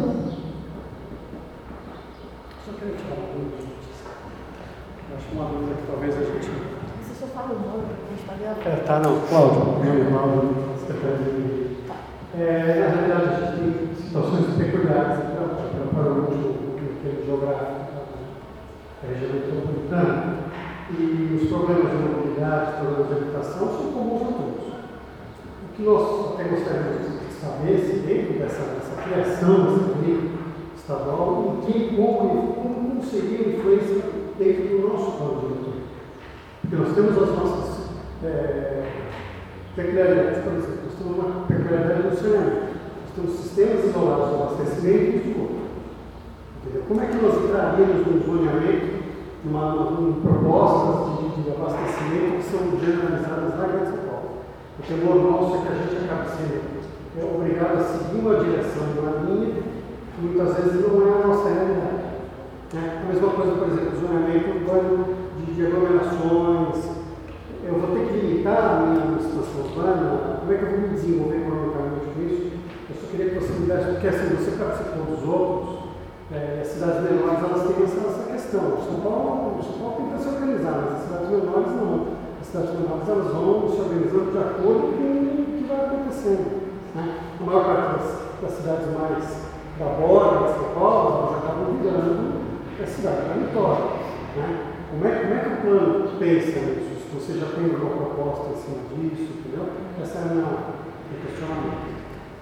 Só queria tirar uma dúvida. Eu acho uma dúvida que talvez a gente... Você só fala o nome, a gente está vendo? Tá, não, Cláudio, meu irmão, secretário de... Na realidade, a gente tem situações peculiares para o último geográfico da região metropolitana, e os problemas de mobilidade, os problemas de habitação são comuns a todos. O que nós até gostaríamos de saber se dentro dessa criação dessa lei estadual, como seria a influência dentro do nosso plano diretor. Porque nós temos as nossas peculiaridades, por exemplo, nós temos uma peculiaridade no saneamento, nós temos sistemas isolados de abastecimento e esgoto. Como é que nós entraríamos no zoneamento, em propostas de abastecimento que são generalizadas na Grande São Paulo? O temor nosso é que a gente acabe sendo obrigado a seguir uma direção, uma linha, que muitas vezes não é a nossa realidade. A mesma coisa, por exemplo, o zoneamento urbano de aglomerações. Eu vou ter que limitar a minha situação urbana, como é que eu vou me desenvolver economicamente com isso? Eu só queria que você me desse, porque assim, você participou dos outros, as cidades menores elas têm essa questão. O São Paulo tenta se organizar, mas as cidades menores não. As cidades menores elas vão se organizando de acordo com o que vai acontecendo. Né? A maior parte das cidades mais da borda de São Paulo, elas acabam virando a cidade da Vitória. Né? Como é que o plano pensa nisso? Se você já tem uma proposta em cima disso, entendeu? Essa é a minha questionamento.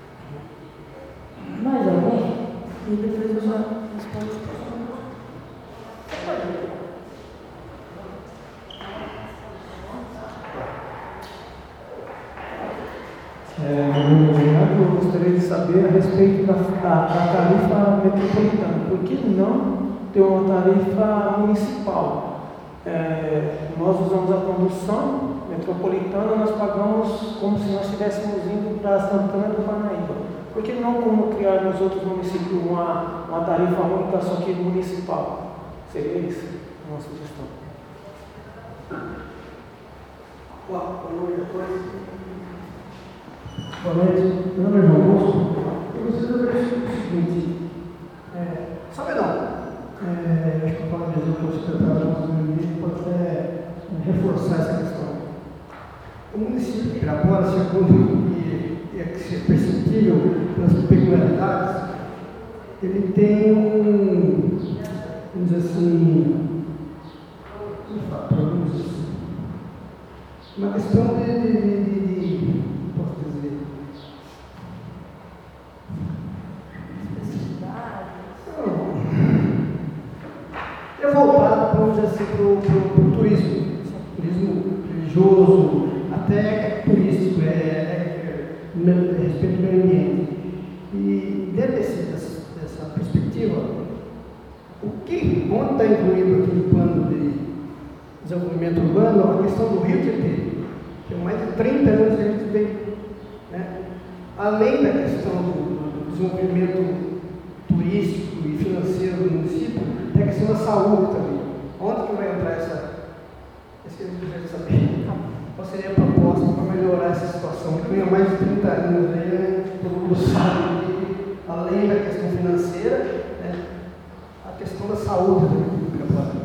Mais alguém? E depois eu já respondo. Eu gostaria de saber a respeito da tarifa metropolitana. Por que não ter uma tarifa municipal? Nós usamos a condução metropolitana, nós pagamos como se nós estivéssemos indo para Santana do Parnaíba. Por que não como criar nos outros municípios uma tarifa única, só que municipal? Seria isso a nossa sugestão. Boa noite, meu nome é João Bosco. Eu gostaria de saber o seguinte: Sabe não? acho que o Paulo Jesus, que é o secretário do nosso meio pode até reforçar essa questão. O município de Pirapora, segundo é perceptível pelas peculiaridades, ele tem vamos dizer assim, uma questão posso dizer, é voltado, vamos dizer assim, para o turismo religioso, até turístico, respeito ao meio ambiente. E dentro dessa perspectiva, onde está incluído aqui no plano de desenvolvimento urbano a questão do Rio Tietê, que é mais de 30 anos que a gente vem, né? Além da questão do desenvolvimento turístico e financeiro do município, tem a questão da saúde também. Onde que vai entrar essa que eu gostaria de saber? Qual seria a proposta para melhorar essa situação? Porque vem há mais de 30 anos aí, né? Todo mundo sabe que, além da questão financeira, né, a questão da saúde do Pirapora.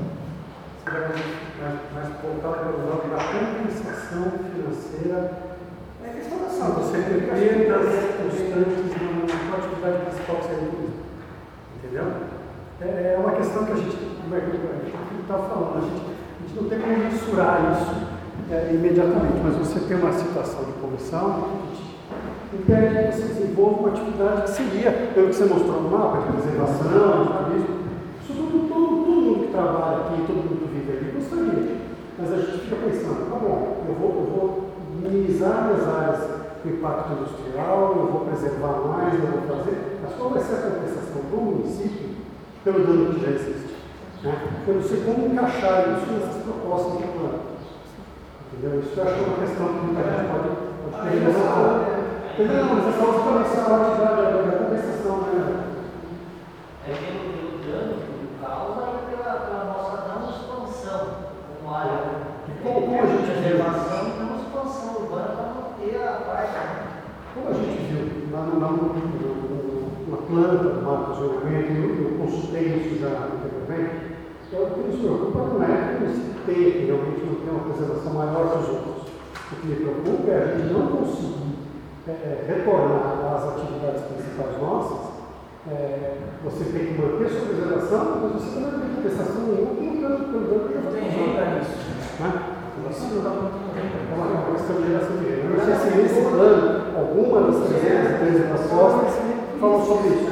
Mais voltado para o lado da compensação financeira. É a questão da saúde. Você ter perdas constantes na atividade principal que seria o turismo. Entendeu? É uma questão que a gente está falando. A gente não tem como mensurar isso imediatamente, mas você tem uma situação de poluição que impede que você desenvolva uma atividade que seria, pelo que você mostrou no mapa, de preservação, de turismo. Isso todo mundo que trabalha aqui, todo mundo que vive aqui gostaria. Mas a gente fica pensando, tá bom, eu vou minimizar as áreas do impacto industrial, eu vou preservar mais, eu vou fazer. Mas qual vai ser a compensação para o município pelo dano que já existe? Né? Eu não sei como encaixar isso nessas propostas do plano. Entendeu? Isso eu acho que é uma questão que muita gente pode ter. Entendeu? Mas essa outra também é a parte da compensação, né? Pelo dano que causa e pela nossa não expansão como área. Como a gente viu? Não expansão urbana para manter a parte. Como a gente viu na planta do mapa de desenvolvimento, eu consultei isso já anteriormente. O que nos preocupa não é que se tem realmente não tem uma preservação maior que os outros. O que me preocupa é a gente não conseguir retornar às atividades principais nossas. Você tem que manter sua preservação, mas você não tem compensação nenhuma pelo dano que Não tem jeito para isso. Isso não dá para uma questão de geração de renda. Eu não sei se nesse plano, alguma das 313 propostas falam sobre isso.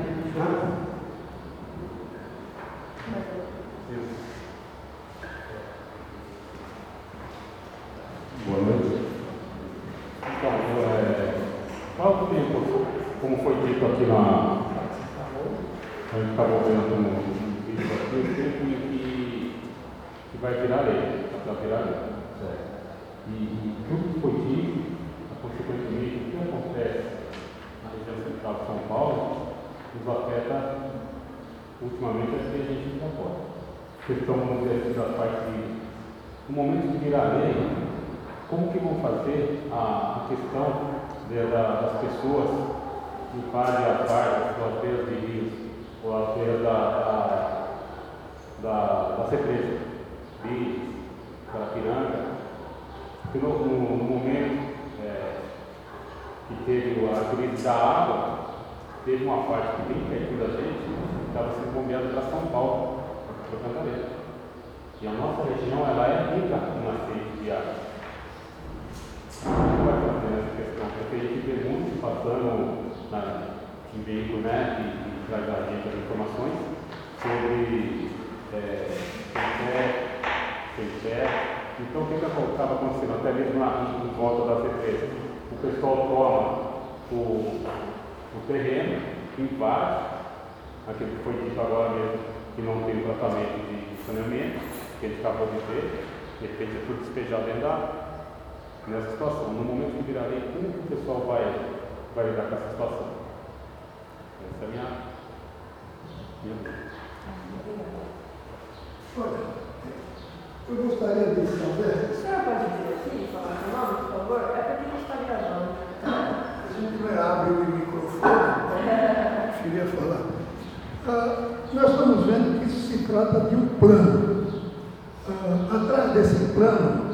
Boa noite. Então, qual o tempo, como foi dito aqui a gente estava vendo um vídeo aqui, o tempo que vai virar lei, para virar lei. E tudo que foi dito, consequentemente, o que acontece na região central de São Paulo, nos afeta ultimamente a gente não pode. Questão, vamos dizer assim, da parte no momento de virar lei, como que vão fazer a questão das pessoas que fazem a parte das beiras de rios ou as beiras das represas, de Carapiranga, porque no momento que teve a crise da água, teve uma parte que bem perto da gente, que estava sendo bombeada para São Paulo, para Cantareira. E a nossa região, ela é rica em nascentes de água. Como vai fazer essa questão? Porque a gente vê muito passando em veículo, né, que traz a gente as informações sobre então o que acaba acontecendo até mesmo em volta das represas? O pessoal toma o terreno, invade, aquilo que foi dito agora mesmo, que não tem o tratamento de saneamento, que a gente acabou de ver, de repente é tudo despejado nessa situação. No momento que virar lei, como que o pessoal vai lidar com essa situação? Essa é a minha Olha, eu gostaria de saber. O senhor pode vir aqui e falar seu nome, por favor? É porque a gente está gravando. A gente vai abrir o microfone, então queria falar. Nós estamos vendo que isso se trata de um plano. Atrás desse plano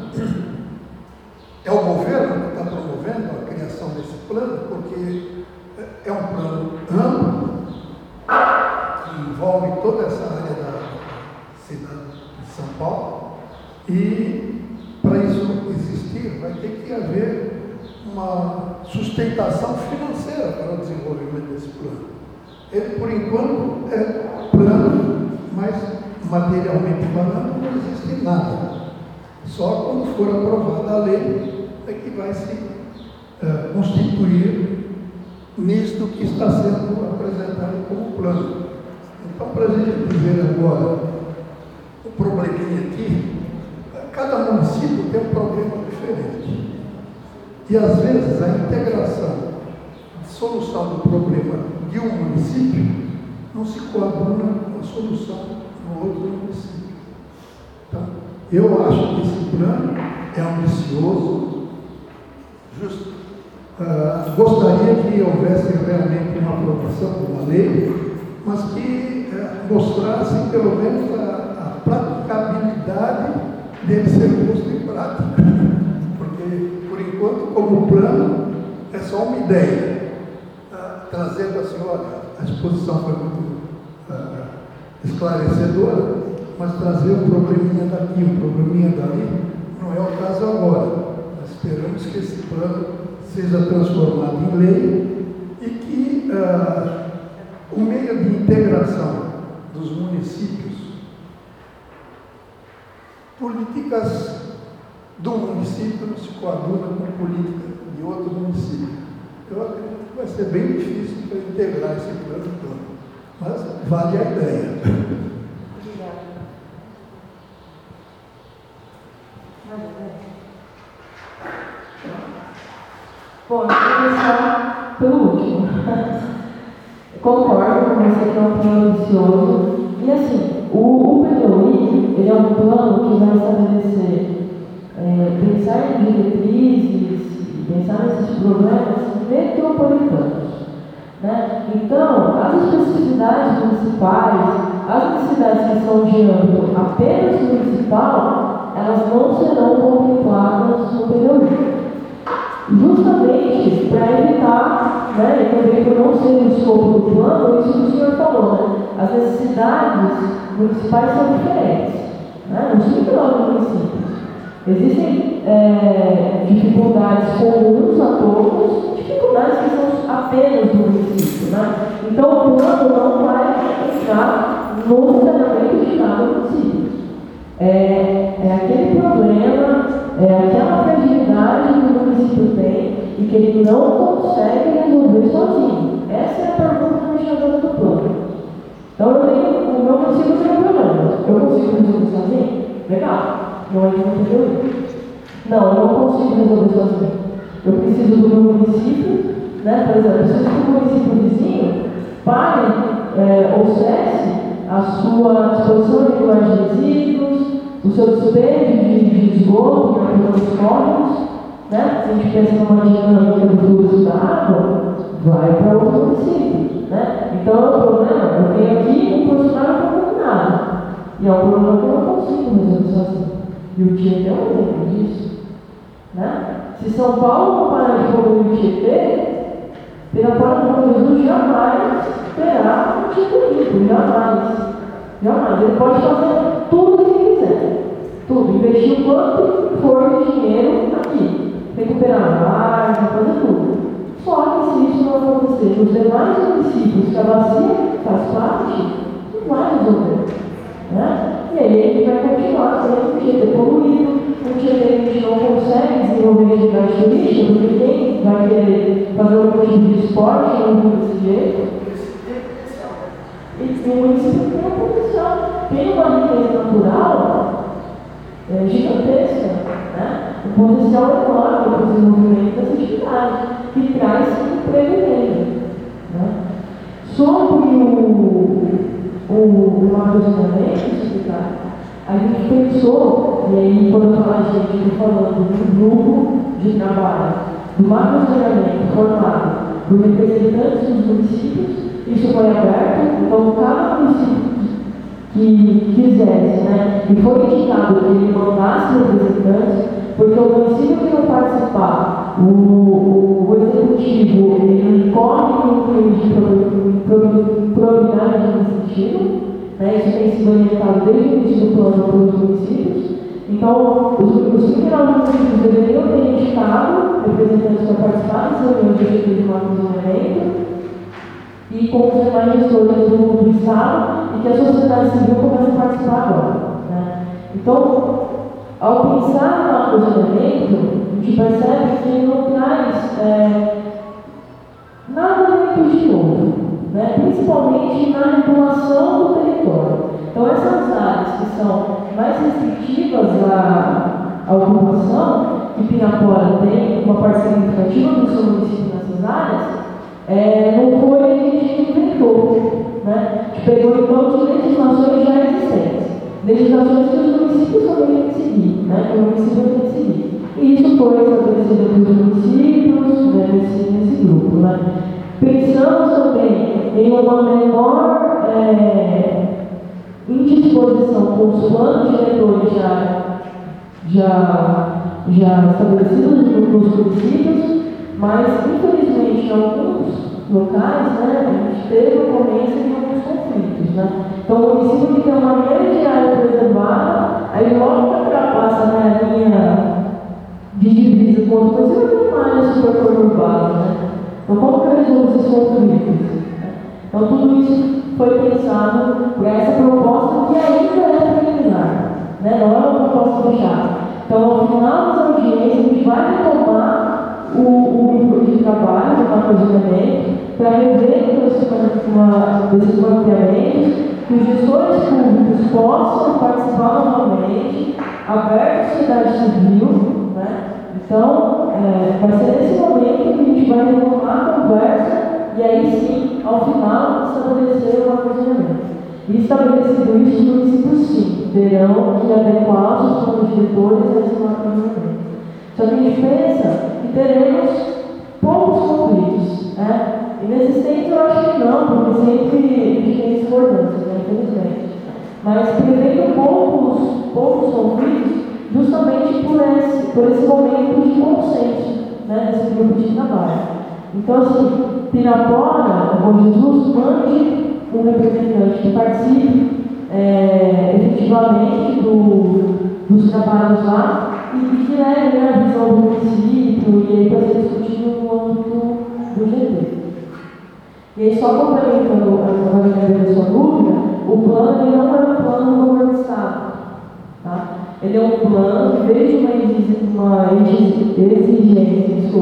é o governo que está promovendo a criação desse plano, porque é um plano amplo que envolve toda essa área da cidade de São Paulo, e para isso existir vai ter que haver uma sustentação financeira para o desenvolvimento desse plano. Ele, por enquanto, é plano, mas materialmente falando não existe nada. Só quando for aprovada a lei é que vai se constituir nisto que está sendo apresentado como plano. Então, para a gente dizer agora o probleminha aqui, cada município tem um problema diferente. E às vezes a integração, a solução do problema de um município não se coaduna com a solução no outro município. Então, eu acho que esse plano é ambicioso, justo. Gostaria que houvesse realmente uma aprovação de uma lei, mas que mostrasse pelo menos a praticabilidade dele ser posto em prática. Porque, por enquanto, como plano, é só uma ideia. Trazendo a senhora, a exposição foi muito esclarecedora, mas trazer um probleminha daqui, um probleminha dali, não é o caso agora. Nós esperamos que esse plano seja transformado em lei e que o meio de integração dos municípios, políticas do município não se coadunam com política de outro município. Eu acredito que vai ser bem difícil para integrar esse plano todo, mas vale a ideia. Bom, eu vou começar pelo último. Concordo com você que é um plano ambicioso. E assim, o PDOI, ele é um plano que vai estabelecer, pensar em diretrizes, pensar nesses problemas metropolitanos. Né? Então, as especificidades municipais, as necessidades que são de âmbito apenas municipal, elas não serão contempladas no PDOI. Justamente para evitar, né, e também por não ser o escopo do plano, isso que o senhor falou, né? As necessidades municipais são diferentes, né? Nos 59 municípios. Existem dificuldades comuns a todos, dificuldades que são apenas do município, né? Então o plano não vai entrar no ordenamento de cada município. É aquele problema, aquela fragilidade que o município tem e que ele não consegue resolver sozinho. Essa é a pergunta fechadora do plano. Então, o meu município tem um problema. Eu consigo resolver sozinho? Legal. Não é que não entendeu? Não, eu não consigo resolver sozinho. Eu preciso do meu município, né? Por exemplo, eu preciso que o município vizinho pague ou cesse a sua disposição de coleta de resíduos, o seu despejo de esgoto nos córregos, né? Se a gente pensa numa dinâmica do fluxo da água, vai para outro município, né? Então é um problema, eu tenho aqui um funcionário contaminado, e é um problema que eu não consigo resolver sozinho. E o Tietê é um exemplo disso, né? Se São Paulo não parar de poluir o Tietê, Pirapora do Jesus jamais terá um Tietê limpo, jamais. Ele pode fazer tudo o que quiser. tudo, investir o quanto for de dinheiro aqui, recuperar a margem, fazer tudo. Só que se isso não acontecer nos demais municípios que a bacia faz parte, não vai resolver. Né? E aí a gente vai continuar sendo um Tietê poluído, um Tietê que a gente não consegue desenvolver atividade turística, porque ninguém vai querer fazer um tipo de esporte no rio desse jeito. E o município tem um potencial, tem uma riqueza natural gigantesca, né? Um potencial enorme para o desenvolvimento dessa atividade, que traz emprego e renda. Né? Sobre o armazenamento, a gente pensou, e aí quando eu falar de gente, estou falando do grupo de trabalho, do armazenamento formado por representantes dos municípios. Isso foi aberto, então cada município que quisesse, né, e foi indicado que ele mandasse representantes, porque o município que não participar, o executivo, ele corre um crime de probidade administrativa, né, isso tem sido orientado desde o início do plano para os municípios. Então, os 29 municípios deveriam ter indicado representantes para participar dessa reunião de objetivo de armazenamento, e com os demais gestores do Estado e que a sociedade civil comece a participar agora. Né? Então, ao pensar no armazenamento, a gente percebe que ele não traz nada muito de novo, né? Principalmente na regulação do território. Então, essas áreas que são mais restritivas à ocupação, que Pirapora tem uma parte significativa do seu município nessas áreas, não foi a gente que inventou, né? A gente pegou então de legislações já existentes, legislações que os municípios também têm que seguir, né? Que o município tem que seguir. E isso foi estabelecido pelos municípios, né? nesse grupo, né? Pensamos também em uma menor indisposição com os planos diretores já estabelecidos nos municípios. Mas, infelizmente, em alguns locais, né, a gente teve a ocorrência de alguns conflitos. Né? Então, o município que tem uma grande área preservada, aí logo que ultrapassa, né, a linha de divisa com outro município, tem uma área super conturbada. Né? Então, como que eu resolvo esses conflitos? Então, tudo isso foi pensado por essa proposta que ainda é preliminar, né? Não é uma proposta fechada. Então, ao final das audiências, a gente vai retomar o grupo de trabalho, o armazenamento, para rever desses mapeamentos, que os gestores públicos possam participar novamente, aberto à sociedade civil. Né? Então, vai ser nesse momento que a gente vai retomar a conversa e aí sim, ao final, estabelecer o armazenamento. E estabelecido isso, os municípios sim terão que adequar os planos diretores a esse armazenamento. Só que a gente pensa que teremos poucos conflitos, né? Inexistentes eu acho que não, porque sempre a gente tem discordâncias, né? Infelizmente. Mas prevendo poucos conflitos, justamente por esse momento de consenso, né? Desse grupo de trabalho. Então, assim, Pirapora, Bom Jesus, mande um representante que participe efetivamente dos trabalhos lá, e que leve, né, a visão do município e aí para ser discutido no âmbito do GT. E aí, só complementando a sua dúvida, o plano ele não é um plano do governo do Estado. Tá? Ele é um plano que veio de uma exigência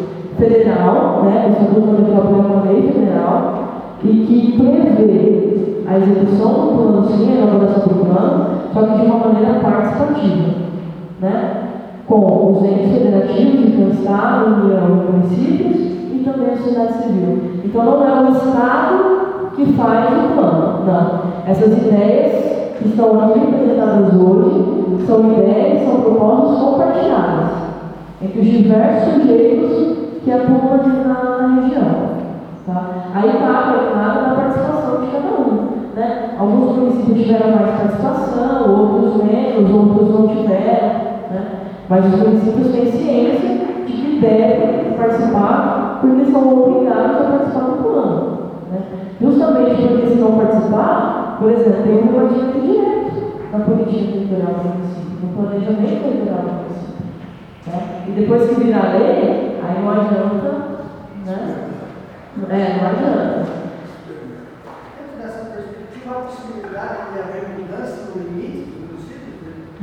federal, né, o Estatuto Municipal é uma lei federal, e que prevê a execução do plano, sim, a elaboração do plano, só que de uma maneira participativa. Né? Com os entes federativos, então Estado, União e municípios, e também a sociedade civil. Então não é o Estado que faz o plano, não. Essas ideias que estão aqui apresentadas hoje são ideias, são propostas compartilhadas entre os diversos sujeitos que atuam na região. Tá? Aí cabe na participação de cada um. Né? Alguns municípios tiveram mais participação, outros menos, outros não tiveram. Né? Mas os municípios têm ciência de que devem participar, porque são obrigados a participar do plano. Né? Justamente porque, se não participar, por exemplo, tem um relativamente direto na política territorial do município. no planejamento federal do município. Né? E depois que virar lei, aí não adianta, né? Não adianta. Dentro dessa perspectiva, há a possibilidade de haver mudança no limite do município?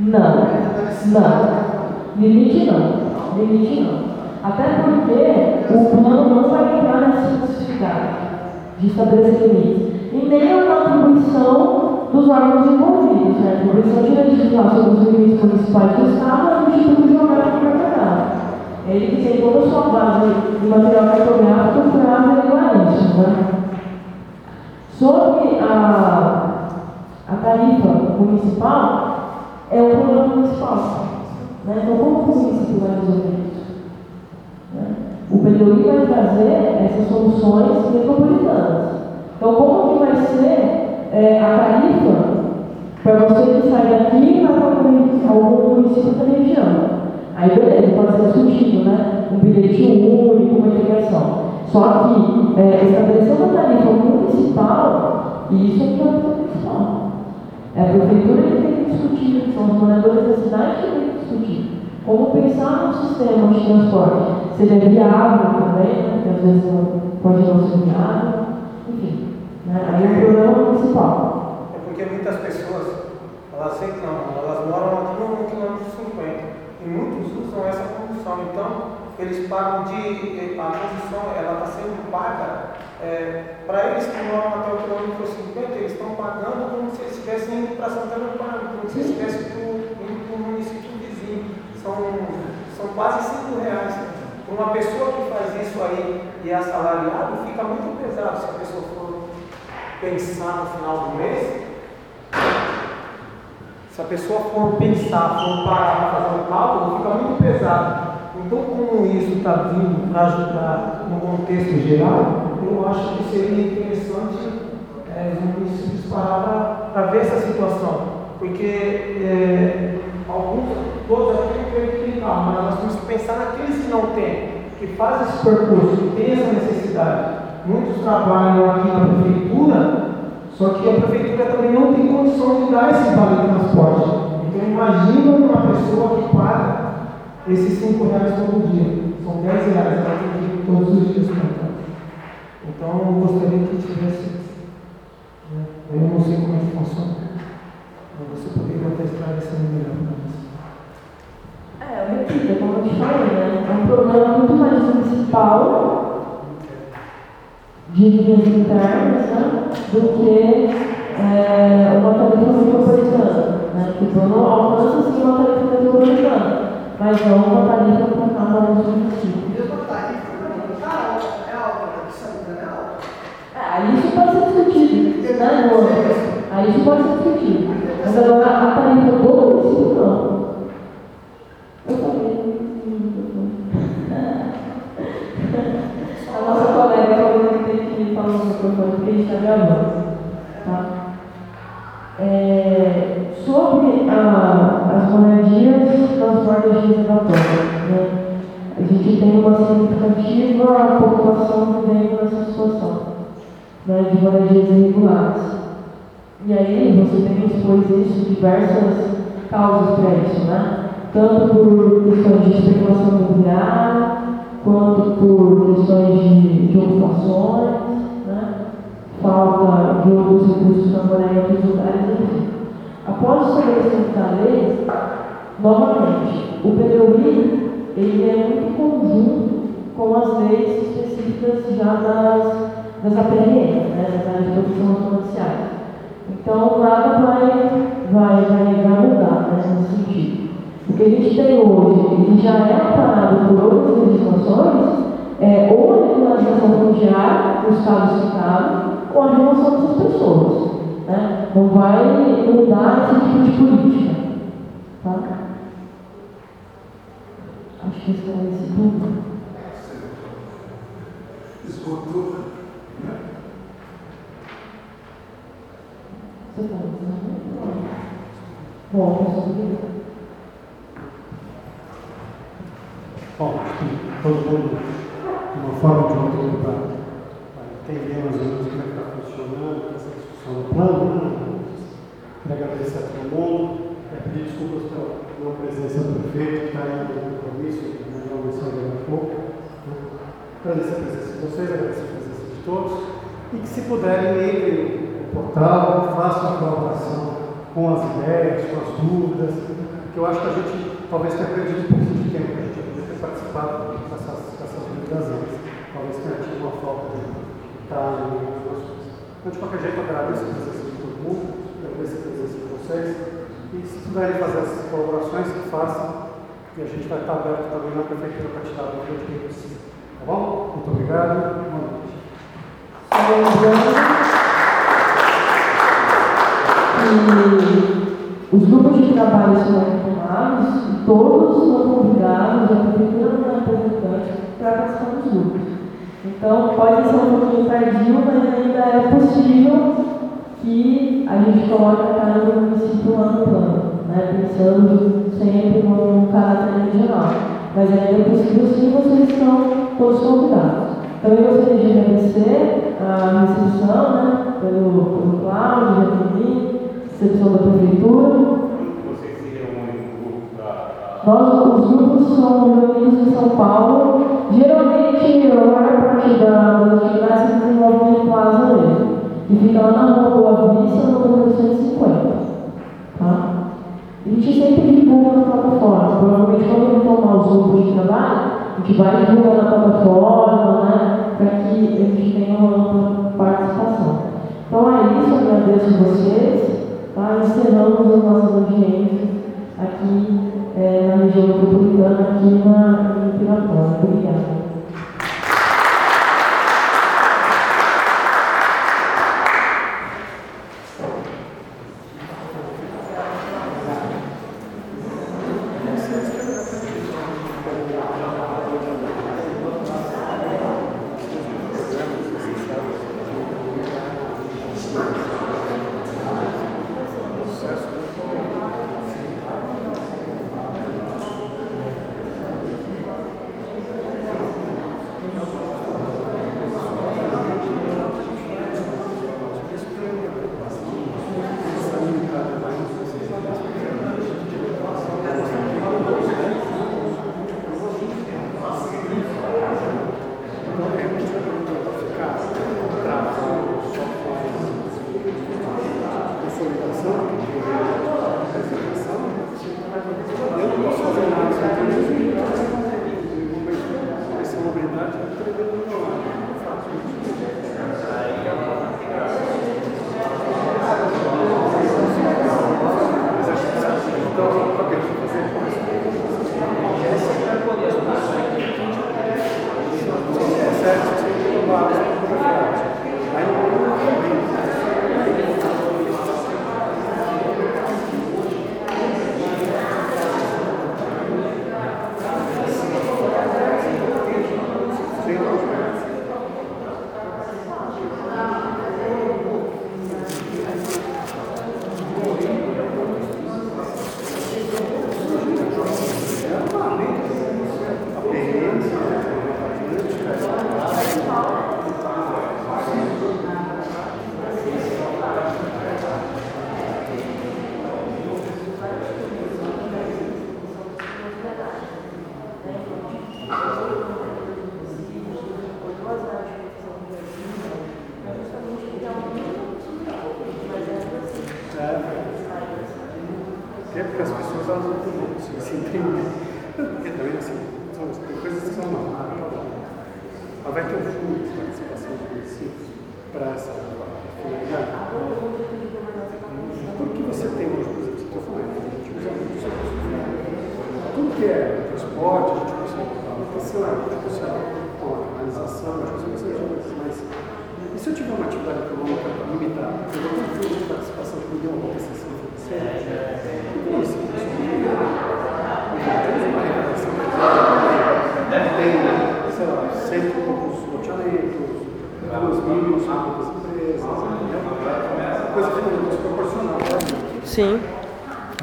Não. Limite não. Até porque o plano não vai entrar nessa especificidade de estabelecer limites. E nem na atribuição dos órgãos envolvidos. Né? A Comissão de legislar sobre os limites municipais do Estado é o Instituto Geográfico Cartográfico. Ele que tem toda a sua base de material cartográfico para averiguar isso. Né? Sobre a tarifa municipal, é um programa municipal. Né? Então, como o município vai resolver isso? Né? O PDUI vai trazer essas soluções metropolitanas. Então, como que vai ser a tarifa para você que sai daqui e vai para algum município da região? Aí, beleza, pode ser discutido, né? Um bilhete único, uma integração. Só que estabelecer uma tarifa municipal, isso é que é a municipal. É a prefeitura que tem que discutir, são os moradores da cidade que tem que discutir. Como pensar no sistema de transporte? Se ele é viável também, né? Porque às vezes pode não ser viável. Enfim, né? Aí é um programa municipal. É porque muitas pessoas, elas reclamam, elas moram aqui no quilômetro 50 e muitos usam essa condução. Então, eles pagam a condução, ela está sendo paga, para eles que moram até o quilômetro 50, eles estão pagando como se eles estivessem indo para Santana do Paraná, como se eles estivessem indo para o município vizinho. São quase R$5. Para uma pessoa que faz isso aí e é assalariado, fica muito pesado se a pessoa for pensar no final do mês. Se a pessoa for pensar, for parar para fazer um cálculo, fica muito pesado. Então, como isso está vindo para ajudar no contexto geral, eu acho que seria interessante os municípios parar para ver essa situação. Porque todos aqui eu creio que tem calma, mas nós temos que pensar naqueles que não têm, que fazem esse percurso, que têm essa necessidade. Muitos trabalham aqui na prefeitura, só que a prefeitura também não tem condição de dar esse vale de transporte. Então, imagina uma pessoa que paga esses R$5 todo dia. São R$10, ela tem que ir todos os dias. Então, eu gostaria que tivesse. Né? Eu não sei como é que funciona. Mas você poderia até esclarecer melhor para nós. Eu repito, como eu te falei, né? É um programa muito mais municipal de linhas internas, né? Do que uma tarifa metropolitana. Né? O plano alcança sim uma tarifa metropolitana, mas não uma tarifa para cada um dos municípios. Mesmo a tarifa é alta, de Santana é alta. Aí isso pode ser discutido, né, Luana? Aí isso pode ser discutido. Mas agora a tarifa do município não. Eu falei. A nossa colega falou que tem que falar no microfone porque a gente está gravando. Tá? Sobre as moradias nas bordas de reservatório, né? A gente tem uma significativa população vivendo nessa situação, né, de moradias irregulares. E aí você tem expôs isso, diversas causas para isso, né? Tanto por questões de especulação imobiliária, quanto por questões de ocupações, né? Falta de outros recursos para morar em outros lugares, enfim. Após o estabelecimento da lei, novamente, o PDUI ele é muito conjunto com as leis específicas já das APRN, né, das áreas de proteção residenciais. Então, nada vai mudar, né, nesse sentido. O que a gente tem hoje, ele já é amparado por outras legislações, ou a regularização fundiária do Estado citado, ou a remoção dessas pessoas. Né? Não vai mudar esse tipo de política. Tá? Acho que esse é esse ponto. Esgotou. Você está dizendo? Bom, eu sou obrigada. Bom, acho que todo mundo, de uma forma ou de outra, para entender mais ou menos como é que está funcionando essa discussão do plano, né? Quero agradecer a todo mundo. pedir desculpas pela não presença do prefeito, que está aí no compromisso, na reunião mencionada há pouco. Agradecer a presença de vocês, agradecer a presença de todos, e que se puderem, entrem no portal, façam a colaboração com as ideias, com as dúvidas, que eu acho que a gente talvez tenha perdido um pouquinho de tempo, a gente poderia ter participado dessas dúvidas antes, talvez tenha tido uma falta de estar em algumas coisas. Então, de qualquer jeito, eu agradeço a presença de todo mundo, agradeço a presença de vocês, e se puderem fazer essas colaborações, que façam, e a gente vai estar aberto também na prefeitura para tirar do que precisa. Tá bom? Muito obrigado. Boa noite. E os grupos de trabalho serão informados e todos são convidados, a prefeitura não é representante, para participar dos grupos. Então, pode ser um pouquinho tardio, mas ainda é possível que a gente coloque a cara do município lá no plano, né? Pensando sempre no caráter regional. Mas ainda é possível sim, vocês estão todos convidados. Então, eu gostaria de agradecer a recepção, né? Pelo Cláudio, Jaqueline, recepção da prefeitura. Vocês se reúnem no grupo da... Os grupos são reunidos em São Paulo. Geralmente, a maior parte das atividades se desenvolvem em Plaza mesmo. E fica lá na rua Boa Vista, no número 150. Tá? A gente sempre divulga na plataforma. Provavelmente, quando ele tomar os grupos de trabalho, a gente vai divulgar na plataforma, né? Para que a gente tenha uma ampla participação. Então é isso, eu agradeço a vocês. Tá? Encerramos as nossas audiências aqui na região metropolitana, aqui em Pirapora. Obrigada. Porque as pessoas elas não se entendem. Porque também assim, tem coisas que são normais. Mas vai ter um fundo de participação do município para essa finalidade. Tudo que você tem hoje, por exemplo, você está falando, a gente usa muito isso. Tudo que é transporte, a gente consegue educação, a gente consegue organização, a gente consegue mais. E se eu tiver uma atividade econômica limitada, eu vou ter um fundo de participação que me dê uma compensação financeira, então isso é uma arrecadação que tem, sei lá, 100 e poucos loteamentos, 2.000 empresas, coisa que é desproporcional. Sim.